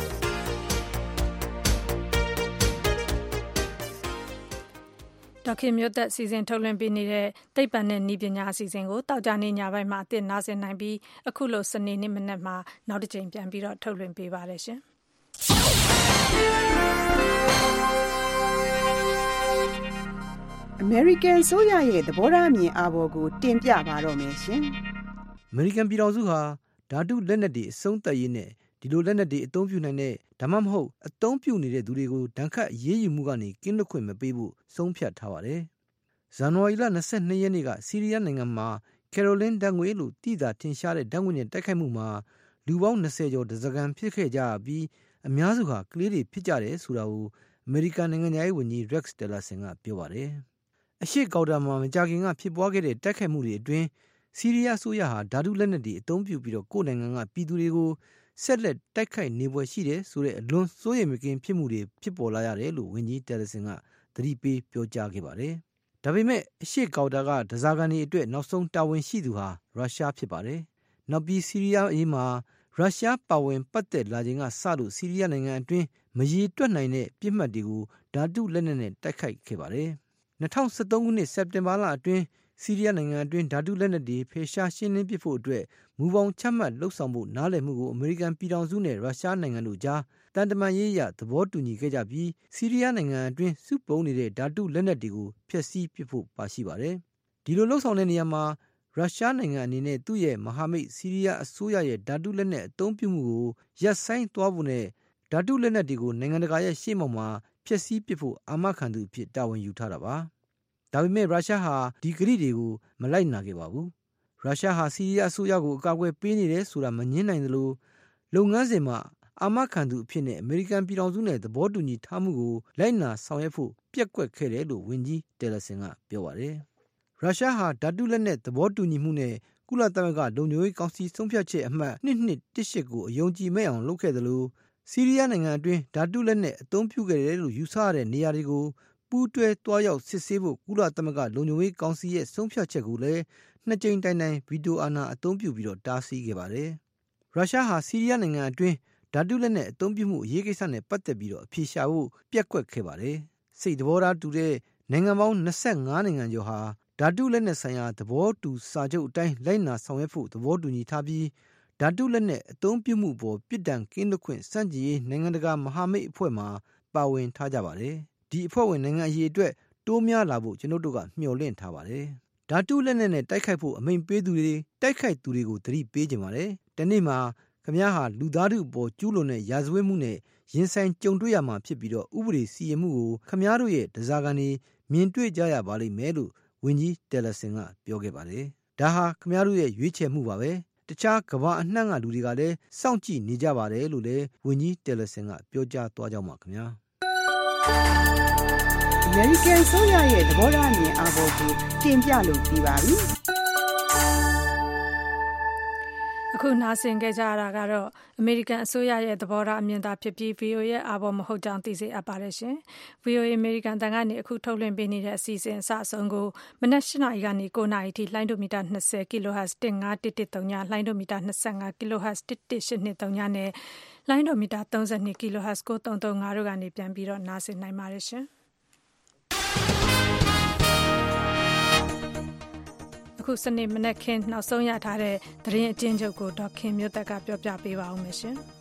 ဒေါက်ခင်မျိုးသက်စီစဉ်ထုတ်လွှင့်ပေးနေတဲ့သိပ္ပံနဲ့နည်းပညာအစီအစဉ်ကိုတောက်ကြနေညပိုင်းမှာအသစ်နားဆင်နိုင်ပြီးအခုလိုစနေနေ့မနက်မှာနောက်တစ်ချိန်ပြန်ပြီးတော့ထုတ်လွှင့်ပေးပါရရှင် American ဆိုရရဲ့သဘောထားအမြင်အာဘော်ကိုတင်ပြပါတော့မယ်ရှင်အမေရိကန်ပြည်ထောင်စုဟာဓာတုလက်နက်တွေအဆုံးသတ်ရေးနဲ့ဒီလိုလက်နက်တွေအသုံးပြုနိုင်တဲ့ဒါမှမဟုတ်အသုံးပြုနေတဲ့သူတွေကိုဒဏ်ခတ်အရေးယူမှုကနေကင်းလွတ်ခွင့်မပေးဖို့ဆုံးဖြတ်ထားပါတယ်။ဇန်နဝါရီလ22ရက်နေ့ကဆီးရီးယားနိုင်ငံမှာကယ်ရိုလင်းဓာတ်ငွေလို့သိသာထင်ရှားတဲ့ဓာတ်ငွေနဲ့တိုက်ခိုက်မှုမှာလူပေါင်း20ကျော်တစကန်ဖြစ်ခဲ့ကြပြီးအများစုဟာကလေးတွေဖြစ်ကြတယ်ဆိုတာကိုအမေရိကန်နိုင်ငံသားရေးဝန်ကြီး Rex Tillerson ကပြောပါတယ်။အရှိကောက်တာမှာမကြာခင်ကဖြစ်ပွားခဲ့တဲ့တိုက်ခိုက်မှုတွေအတွင်းဆီးရီးယားအစိုးရဟာဓာတုလက်နက်တွေအသုံးပြုပြီးတော့ကိုယ်နိုင်ငံကပြည်သူတွေကိုဆက်လက်တိုက်ခိုက်နေပွဲရှိတယ်ဆိုတဲ့အလွန်စိုးရိမ်မကင်းဖြစ်မှုတွေဖြစ်ပေါ်လာရတယ်လို့ဝန်ကြီး Tillerson ကသတိပေးပြောကြားခဲ့ပါတယ်။ဒါပေမဲ့အရှိကောက်တာကဒဇာကန်တွေအတွက်နောက်ဆုံးတာဝန်ရှိသူဟာရုရှားဖြစ်ပါတယ်။နောက်ပြီးဆီးရီးယားအရေးမှာရုရှားပါဝင်ပတ်သက်လာခြင်းကစလို့ဆီးရီးယားနိုင်ငံအတွင်းမရေတွက်နိုင်တဲ့ပြစ်မှတ်တွေကိုဓာတုလက်နက်နဲ့တိုက်ခိုက်ခဲ့ပါတယ်။2013ခုနှစ်စက်တင်ဘာလအတွင်းဆီးရီးယားနိုင်ငံအတွင်းဓာတုလက်နက်တွေဖယ်ရှားရှင်းလင်းပစ်ဖို့အတွက်မူပေါင်းချမှတ်လှုပ်ဆောင်ဖို့နားလည်မှုကိုအမေရိကန်ပြည်ထောင်စုနဲ့ရုရှားနိုင်ငံတို့ကြားတန်တမာရေးအရသဘောတူညီခဲ့ကြပြီးဆီးရီးယားနိုင်ငံအတွင်းစုပုံနေတဲ့ဓာတုလက်နက်တွေကိုဖျက်ဆီးပစ်ဖို့ပါရှိပါတယ်။ဒီလိုလှုပ်ဆောင်တဲ့နေရာမှာရုရှားနိုင်ငံအနေနဲ့သူ့ရဲ့မဟာမိတ်ဆီးရီးယားအစိုးရရဲ့ဓာတုလက်နက်အသုံးပြုမှုကိုရပ်ဆိုင်းသွားဖို့နဲ့ဓာတုလက်နက်တွေကိုနိုင်ငံတကာရဲ့ရှေ့မှောက်မှာဖျက်ဆီးပစ်ဖို့အာမခံသူအဖြစ်တာဝန်ယူထားတာပါ။ဒါပေမဲ့ရုရှားဟာဒီကတိတွေကိုမလိုက်နာခဲ့ပါဘူး။ရုရှားဟာဆီးရီးယားအစိုးရကိုအကာအကွယ်ပေးနေတယ်ဆိုတာမငြင်းနိုင်သလိုလုပ်ငန်းစဉ်မှာအာမခံသူအဖြစ်နဲ့အမေရိကန်ပြည်ထောင်စုနဲ့သဘောတူညီထားမှုကိုလိုက်နာဆောင်ရွက်ဖို့ပျက်ကွက်ခဲ့တယ်လို့ဝန်ကြီးတယ်လဆင်ကပြောပါတယ်။ရုရှားဟာဓာတုလက်နက်သဘောတူညီမှုနဲ့ကုလသမဂ္ဂလုံခြုံရေးကောင်စီဆုံးဖြတ်ချက်အမှတ်2218ကိုအယုံကြည်မဲ့အောင်လုပ်ခဲ့တယ်လို့ဆီးရီးယားနိုင်ငံအတွင်းဓာတုလက်နက်အသုံးပြုခဲ့တယ်လို့ယူဆရတဲ့နေရာတွေကိုပူးတွဲတွားရောက်စစ်ဆေးဖို့ကုလသမဂ္ဂလုံခြုံရေးကောင်စီရဲ့ဆုံးဖြတ်ချက်ကိုလည်းနှစ်ကြိမ်တိုင်တိုင်ဗီတိုအာဏာအသုံးပြုပြီးတော့တားဆီးခဲ့ပါတယ်။ရုရှားဟာဆီးရီးယားနိုင်ငံအတွင်းဓာတုလက်နက်အသုံးပြုမှုအရေးကိစ္စနဲ့ပတ်သက်ပြီးတော့အဖြေရှာဖို့ပျက်ကွက်ခဲ့ပါတယ်။စိတ်သဘောထားတူတဲ့နိုင်ငံပေါင်း25နိုင်ငံကျော်ဟာဓာတုလက်နက်ဆိုင်ရာသဘောတူစာချုပ်အတိုင်းလိုက်နာဆောင်ရွက်ဖို့သဘောတူညီထားပြီးဓာတုလက်နက်အသုံးပြုမှုပေါ်ပြစ်ဒဏ်ကင်းလွတ်ခွင့်စန့်ကျင်ရေးနိုင်ငံတကာမဟာမိတ်အဖွဲ့မှာပါဝင်ထားကြပါတယ်။ဒီအဖွဲ့ဝင်နိုင်ငံအရေးအတွက်တိုးများလာဖို့ကျွန်တော်တို့ကမျှော်လင့်ထားပါတယ်။ဓာတုလက်နက်နဲ့တိုက်ခိုက်ဖို့အမိန့်ပေးသူတွေတိုက်ခိုက်သူတွေကိုသတိပေးကြပါတယ်။ဒီနေ့မှာခင်ဗျားဟာလူသားထုအပေါ်ကျူးလွန်တဲ့ရာဇဝတ်မှုနဲ့ရင်ဆိုင်ကြုံတွေ့ရမှာဖြစ်ပြီးတော့ဥပဒေစီရင်မှုကိုခင်ဗျားတို့ရဲ့ဒဇာကန်တွေမြင်တွေ့ကြရပါလိမ့်မယ်လို့ဝန်ကြီးတယ်လဆင်ကပြောခဲ့ပါတယ်။ဒါဟာခင်ဗျားတို့ရဲ့ရွေးချယ်မှုပါပဲ။တခြားကမ္ဘာအနှံ့ကလူတွေကလည်းစောင့်ကြည့်နေကြပါတယ်လို့လည်းဝန်ကြီးတယ်လဆင်ကပြောကြားသွားကြပါခင်ဗျာ။အမေရိကန်ဆိုရရဲ့သဘောထားအမြင်အားပေါ်ကိုတင်ပြလို့ပြီးပါပြီ။အခုနားဆင်ခဲ့ကြရတာကတော့အမေရိကန်အစိုးရရဲ့သဘောထားအမြင်သာဖြစ်ပြီး VOA ရဲ့အာဘော်မဟုတ်ကြောင်းသိစေအပ်ပါတယ်ရှင်။ VOA အမေရိကန်တန်ကနေအခုထုတ်လွှင့်ပေးနေတဲ့အစီအစဉ်အစအဆုံးကိုမနက်၈ နာရီကနေ9 နာရီထိလိုင်းဒိုမီတာ20 kHz 15113ညလိုင်းဒိုမီတာ25 kHz 11823ညနဲ့လိုင်းဒိုမီတာ32 kHz 9335တို့ကနေပြန်ပြီးတော့နားဆင်နိုင်ပါတယ်ရှင်။အခုစနေမနက်ခင်းနောက်ဆုံးရထားတဲ့သတင်းအကျဉ်းချုပ်ကိုဒေါက်ခင်မျိုးသက်ကပြောပြပေးပါဦးမယ်ရှင်။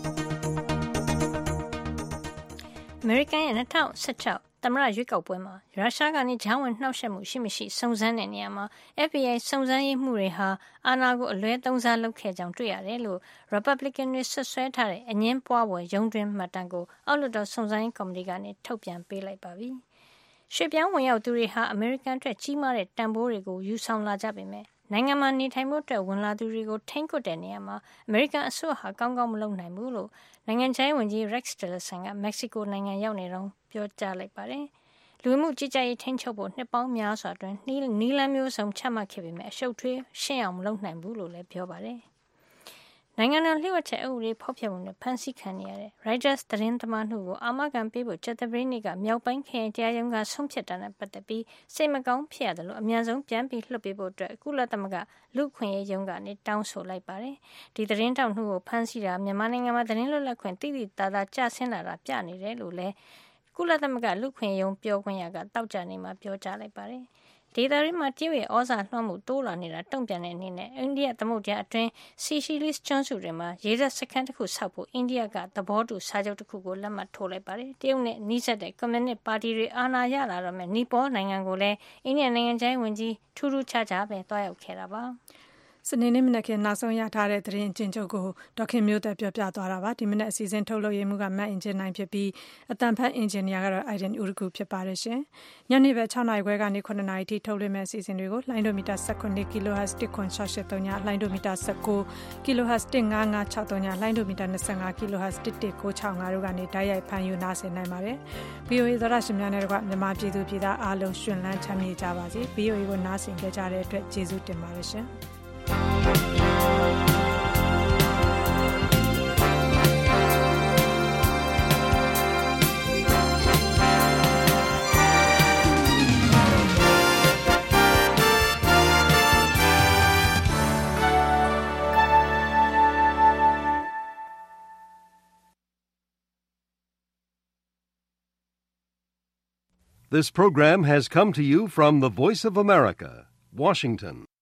American ရဲ့2016သမ္မတရွေးကောက်ပွဲမှာရုရှားကနေကြားဝင်နှောက်ယှက်မှုရှိမရှိစုံစမ်းတဲ့နေရာမှာ FBI စုံစမ်းရေးမှူးတွေဟာအာဏာကိုအလွဲသုံးစားလုပ်ခဲ့ကြောင်းတွေ့ရတယ်လို့ Republican တွေဆွဆွဲထားတဲ့အငင်းပွားပွဲရုံးတွင်းမှတ်တမ်းကိုအောက်လွှတ်တော်စုံစမ်းရေးကော်မတီကနေထုတ်ပြန်ပေးလိုက်ပါပြီ။ရွှေ့ပြောင်းဝင်ရောက်သူတွေဟာအမေရိကန်အတွက်ကြီးမားတဲ့တန်ဖိုးတွေကိုယူဆောင်လာကြပေမဲ့နိုင်ငံမှာနေထိုင်ဖို့အတွက်ဝင်လာသူတွေကိုထိန်းကွပ်တဲ့နေရာမှာအမေရိကန်အစိုးရဟာကောင်းကောင်းမလုပ်နိုင်ဘူးလို့နိုင်ငံခြားရေးဝန်ကြီး Rex Tillerson ကမက္ကဆီကိုနိုင်ငံရောက်နေတော့ပြောကြားလိုက်ပါတယ်။လူမှုကြီးကြပ်ရေးထိန်းချုပ်ဖို့နှစ်ပေါင်းများစွာအတွင်းနီးလမ်းမျိုးစုံချမှတ်ခဲ့ပေမဲ့အရှုပ်ထွေးရှင်းအောင်မလုပ်နိုင်ဘူးလို့လည်းပြောပါတယ်။နိုင်ငံတော်လျှို့ဝှက်ချက်အုပ်ရေးဖောက်ဖျက်မှုနဲ့ဖမ်းဆီးခံနေရတဲ့ Reuters သတင်းသမားတို့ကိုအာမခံပေးဖို့ကြာသပတေးနေ့ကမြောက်ပိုင်းခရိုင်တရားရုံးကဆုံးဖြတ်တာနဲ့ပတ်သက်ပြီးစိတ်မကောင်းဖြစ်ရတယ်လို့အများဆုံးပြန်ပြီးလွှတ်ပေးဖို့အတွက်ကုလသမဂ္ဂလူ့အခွင့်အရေးရုံးကနေတောင်းဆိုလိုက်ပါတယ်။ဒီသတင်းတောက်နှုတ်ကိုဖမ်းဆီးတာမြန်မာနိုင်ငံမှာသတင်းလွတ်လပ်ခွင့်တိတိတသားကျဆင်းလာတာပြနေတယ်လို့လည်းကုလသမဂ္ဂလူ့အခွင့်အရေးရုံးပြောခွင့်ရကတောက်ကြနေမှာပြောကြားလိုက်ပါတယ်။ဒေသရင်းမှာတရုတ်ရဲ့ဩဇာလွှမ်းမှုတိုးလာနေတာတုံ့ပြန်တဲ့အနေနဲ့အိန္ဒိယသမုဒ္ဒရာအတွင်းစီရှီလစ်ကျွန်းစုတွေမှာရေတပ်စခန်းတစ်ခုဆောက်ဖို့အိန္ဒိယကသဘောတူစာချုပ်တစ်ခုကိုလက်မှတ်ထိုးလိုက်ပါတယ်။တရုတ်နဲ့နှိစက်တဲ့ကွန်မြူနစ်ပါတီတွေအာဏာရလာတော့မဲ့နီပေါနိုင်ငံကိုလည်းအိန္ဒိယနိုင်ငံခြားရေးဝန်ကြီးထူးထူးခြားခြားပဲတွားရောက်ခဲ့တာပါ။စနေနေ့မနက်ခင်းနောက်ဆုံးရထားတဲ့သတင်းကျဉ်းချုပ်ကိုဒေါခင်မျိုးသက်ပြောပြသွားတာပါဒီမနက်အစီအစဉ်ထုတ်လုပ်ရေးမှုကမတ်အင်ဂျင်နိုင်ဖြစ်ပြီးအတန်ဖတ်အင်ဂျင်နီယာကတော့ Aiden Urugu ဖြစ်ပါတယ်ရှင်ညနေပဲ6နာရီခွဲကနေ9နာရီထိထုတ်လွှင့်မယ့်အစီအစဉ်တွေကိုလိုင်းဒိုမီတာ19 kHz 1.683ညလိုင်းဒိုမီတာ19 kHz 15563ညလိုင်းဒိုမီတာ25 kHz 11965တို့ကနေတိုက်ရိုက်ဖန်ယူနားဆင်နိုင်ပါတယ် VOA သောရရှင်များနဲ့တကွမြန်မာပြည်သူပြည်သားအားလုံးရှင်လန်းချမ်းမြေ့ကြပါစေ VOA ကိုနားဆင်ကြတဲ့အတွက်ကျေးဇူးတင်ပါတယ်ရှင် This program has come to you from the Voice of America, Washington.